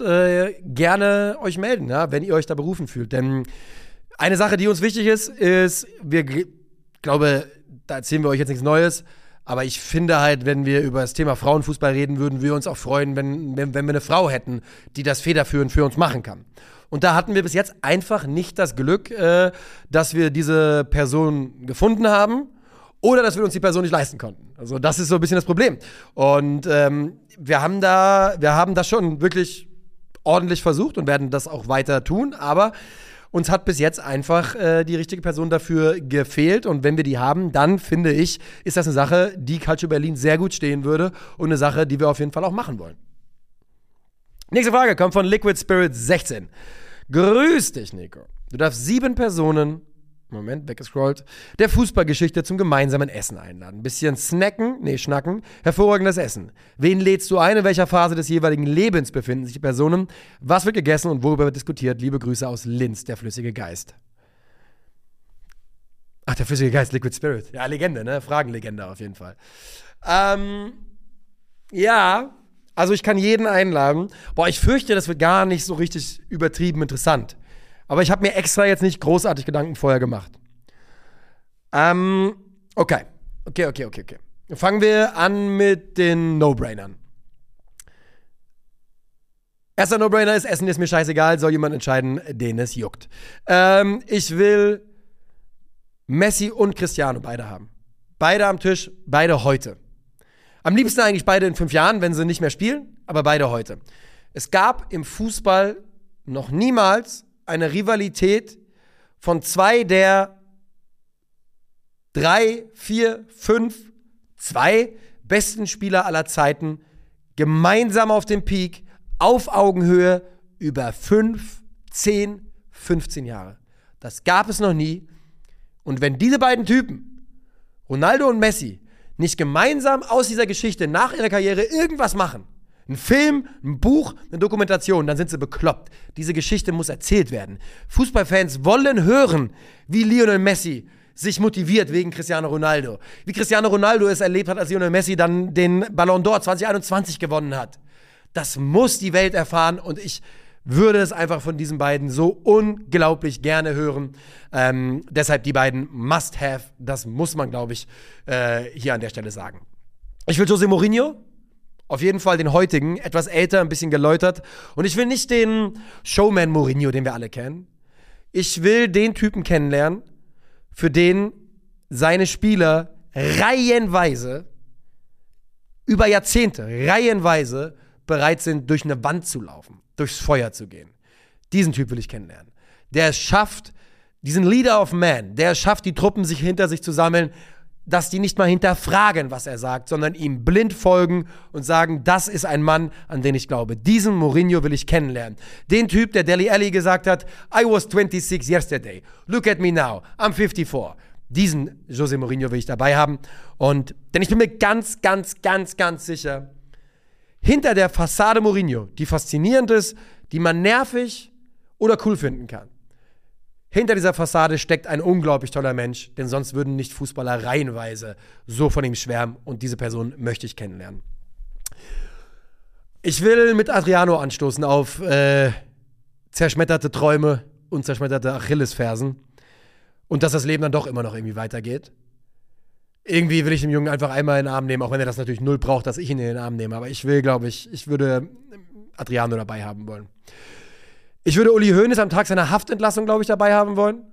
gerne euch melden, ja, wenn ihr euch da berufen fühlt. Denn eine Sache, die uns wichtig ist, wir glaube, da erzählen wir euch jetzt nichts Neues, aber ich finde halt, wenn wir über das Thema Frauenfußball reden, würden wir uns auch freuen, wenn wir eine Frau hätten, die das federführend für uns machen kann. Und da hatten wir bis jetzt einfach nicht das Glück, dass wir diese Person gefunden haben oder dass wir uns die Person nicht leisten konnten. Also das ist so ein bisschen das Problem. Und wir haben das schon wirklich ordentlich versucht und werden das auch weiter tun, aber uns hat bis jetzt einfach die richtige Person dafür gefehlt. Und wenn wir die haben, dann finde ich, ist das eine Sache, die Calcio Berlin sehr gut stehen würde und eine Sache, die wir auf jeden Fall auch machen wollen. Nächste Frage kommt von Liquid Spirit 16. Grüß dich, Nico. Du darfst 7 Personen, Moment, weggescrollt, der Fußballgeschichte zum gemeinsamen Essen einladen. Ein bisschen schnacken, hervorragendes Essen. Wen lädst du ein? In welcher Phase des jeweiligen Lebens befinden sich die Personen? Was wird gegessen und worüber wird diskutiert? Liebe Grüße aus Linz, der flüssige Geist. Ach, der flüssige Geist, Liquid Spirit. Ja, Legende, ne? Fragenlegende auf jeden Fall. Ja, also ich kann jeden einladen. Boah, ich fürchte, das wird gar nicht so richtig übertrieben interessant. Aber ich habe mir extra jetzt nicht großartig Gedanken vorher gemacht. Okay. Fangen wir an mit den No-Brainern. Erster No-Brainer ist, Essen ist mir scheißegal, soll jemand entscheiden, den es juckt. Ich will Messi und Cristiano beide haben. Beide am Tisch, beide heute. Am liebsten eigentlich beide in 5 Jahren, wenn sie nicht mehr spielen, aber beide heute. Es gab im Fußball noch niemals eine Rivalität von 2 der 3, 4, 5, 2 besten Spieler aller Zeiten gemeinsam auf dem Peak, auf Augenhöhe, über 5, 10, 15 Jahre. Das gab es noch nie. Und wenn diese beiden Typen, Ronaldo und Messi, nicht gemeinsam aus dieser Geschichte nach ihrer Karriere irgendwas machen, ein Film, ein Buch, eine Dokumentation, dann sind sie bekloppt. Diese Geschichte muss erzählt werden. Fußballfans wollen hören, wie Lionel Messi sich motiviert wegen Cristiano Ronaldo. Wie Cristiano Ronaldo es erlebt hat, als Lionel Messi dann den Ballon d'Or 2021 gewonnen hat. Das muss die Welt erfahren und ich würde es einfach von diesen beiden so unglaublich gerne hören. Deshalb die beiden Must-Have, das muss man, glaube ich, hier an der Stelle sagen. Ich will José Mourinho, auf jeden Fall den heutigen, etwas älter, ein bisschen geläutert. Und ich will nicht den Showman Mourinho, den wir alle kennen. Ich will den Typen kennenlernen, für den seine Spieler reihenweise, über Jahrzehnte, reihenweise bereit sind, durch eine Wand zu laufen, durchs Feuer zu gehen. Diesen Typ will ich kennenlernen. Der es schafft, diesen Leader of Man, der es schafft, die Truppen sich hinter sich zu sammeln, dass die nicht mal hinterfragen, was er sagt, sondern ihm blind folgen und sagen, das ist ein Mann, an den ich glaube. Diesen Mourinho will ich kennenlernen. Den Typ, der Dele Alli gesagt hat, I was 26 yesterday. Look at me now. I'm 54. Diesen José Mourinho will ich dabei haben. Denn ich bin mir ganz, ganz, ganz, ganz sicher, hinter der Fassade Mourinho, die faszinierend ist, die man nervig oder cool finden kann, hinter dieser Fassade steckt ein unglaublich toller Mensch, denn sonst würden nicht Fußballer reihenweise so von ihm schwärmen und diese Person möchte ich kennenlernen. Ich will mit Adriano anstoßen auf zerschmetterte Träume und zerschmetterte Achillesfersen und dass das Leben dann doch immer noch irgendwie weitergeht. Irgendwie will ich den Jungen einfach einmal in den Arm nehmen, auch wenn er das natürlich null braucht, dass ich ihn in den Arm nehme, aber ich will, glaube ich würde Adriano dabei haben wollen. Ich würde Uli Hoeneß am Tag seiner Haftentlassung, glaube ich, dabei haben wollen.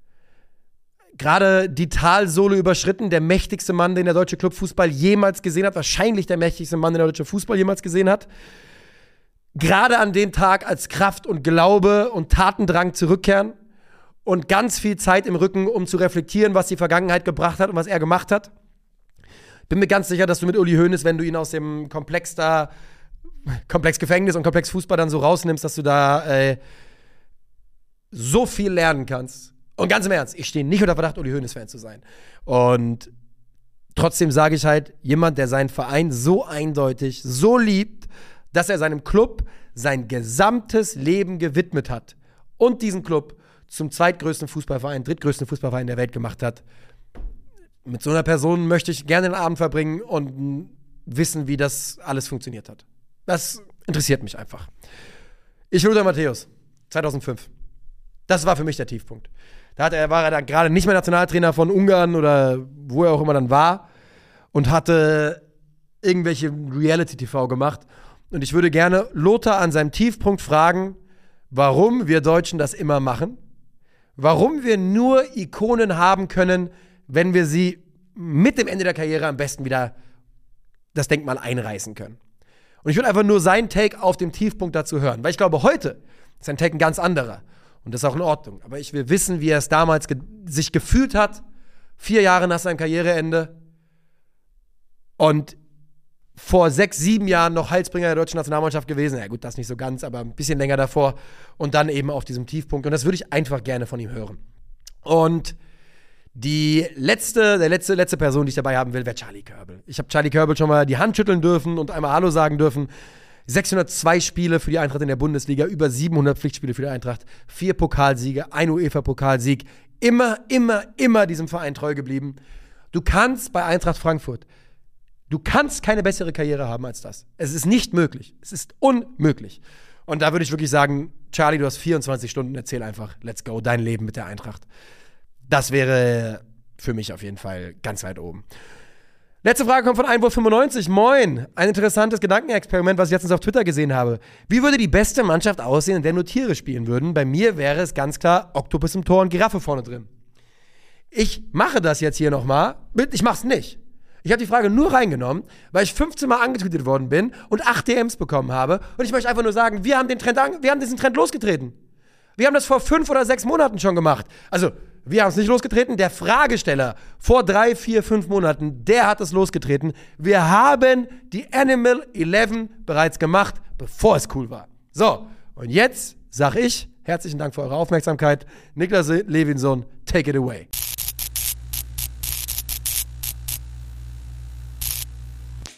Gerade die Talsohle überschritten, der mächtigste Mann, den der deutsche Clubfußball jemals gesehen hat. Wahrscheinlich der mächtigste Mann, den der deutsche Fußball jemals gesehen hat. Gerade an dem Tag, als Kraft und Glaube und Tatendrang zurückkehren und ganz viel Zeit im Rücken, um zu reflektieren, was die Vergangenheit gebracht hat und was er gemacht hat. Bin mir ganz sicher, dass du mit Uli Hoeneß, wenn du ihn aus dem Komplex Gefängnis und Komplex Fußball dann so rausnimmst, dass du da so viel lernen kannst. Und ganz im Ernst, ich stehe nicht unter Verdacht, Uli Hoeneß-Fan zu sein. Und trotzdem sage ich halt, jemand, der seinen Verein so eindeutig, so liebt, dass er seinem Club sein gesamtes Leben gewidmet hat und diesen Club zum drittgrößten Fußballverein der Welt gemacht hat. Mit so einer Person möchte ich gerne den Abend verbringen und wissen, wie das alles funktioniert hat. Das interessiert mich einfach. Ich will Lothar Matthäus, 2005. Das war für mich der Tiefpunkt. War er dann gerade nicht mehr Nationaltrainer von Ungarn oder wo er auch immer dann war und hatte irgendwelche Reality-TV gemacht. Und ich würde gerne Lothar an seinem Tiefpunkt fragen, warum wir Deutschen das immer machen, warum wir nur Ikonen haben können, wenn wir sie mit dem Ende der Karriere am besten wieder das Denkmal einreißen können. Und ich will einfach nur seinen Take auf dem Tiefpunkt dazu hören. Weil ich glaube, heute ist sein Take ein ganz anderer. Und das ist auch in Ordnung. Aber ich will wissen, wie er es damals sich gefühlt hat, 4 Jahre nach seinem Karriereende. Und vor 6, 7 Jahren noch Heilsbringer der deutschen Nationalmannschaft gewesen. Ja gut, das nicht so ganz, aber ein bisschen länger davor. Und dann eben auf diesem Tiefpunkt. Und das würde ich einfach gerne von ihm hören. Und die letzte Person, die ich dabei haben will, wäre Charlie Körbel. Ich habe Charlie Körbel schon mal die Hand schütteln dürfen und einmal Hallo sagen dürfen. 602 Spiele für die Eintracht in der Bundesliga, über 700 Pflichtspiele für die Eintracht, 4 Pokalsiege, 1 UEFA-Pokalsieg. Immer diesem Verein treu geblieben. Du kannst bei Eintracht Frankfurt, du kannst keine bessere Karriere haben als das. Es ist nicht möglich. Es ist unmöglich. Und da würde ich wirklich sagen, Charlie, du hast 24 Stunden, erzähl einfach, let's go, dein Leben mit der Eintracht. Das wäre für mich auf jeden Fall ganz weit oben. Letzte Frage kommt von Einwurf95. Moin. Ein interessantes Gedankenexperiment, was ich letztens auf Twitter gesehen habe. Wie würde die beste Mannschaft aussehen, in der nur Tiere spielen würden? Bei mir wäre es ganz klar Oktopus im Tor und Giraffe vorne drin. Ich mache das jetzt hier nochmal. Ich mach's nicht. Ich habe die Frage nur reingenommen, weil ich 15 Mal angetweetet worden bin und 8 DMs bekommen habe. Und ich möchte einfach nur sagen, wir haben diesen Trend losgetreten. Wir haben das vor 5 oder 6 Monaten schon gemacht. Also, wir haben es nicht losgetreten. Der Fragesteller vor 3, 4, 5 Monaten, der hat es losgetreten. Wir haben die Animal 11 bereits gemacht, bevor es cool war. So, und jetzt sage ich, herzlichen Dank für eure Aufmerksamkeit. Niklas Levinson, take it away.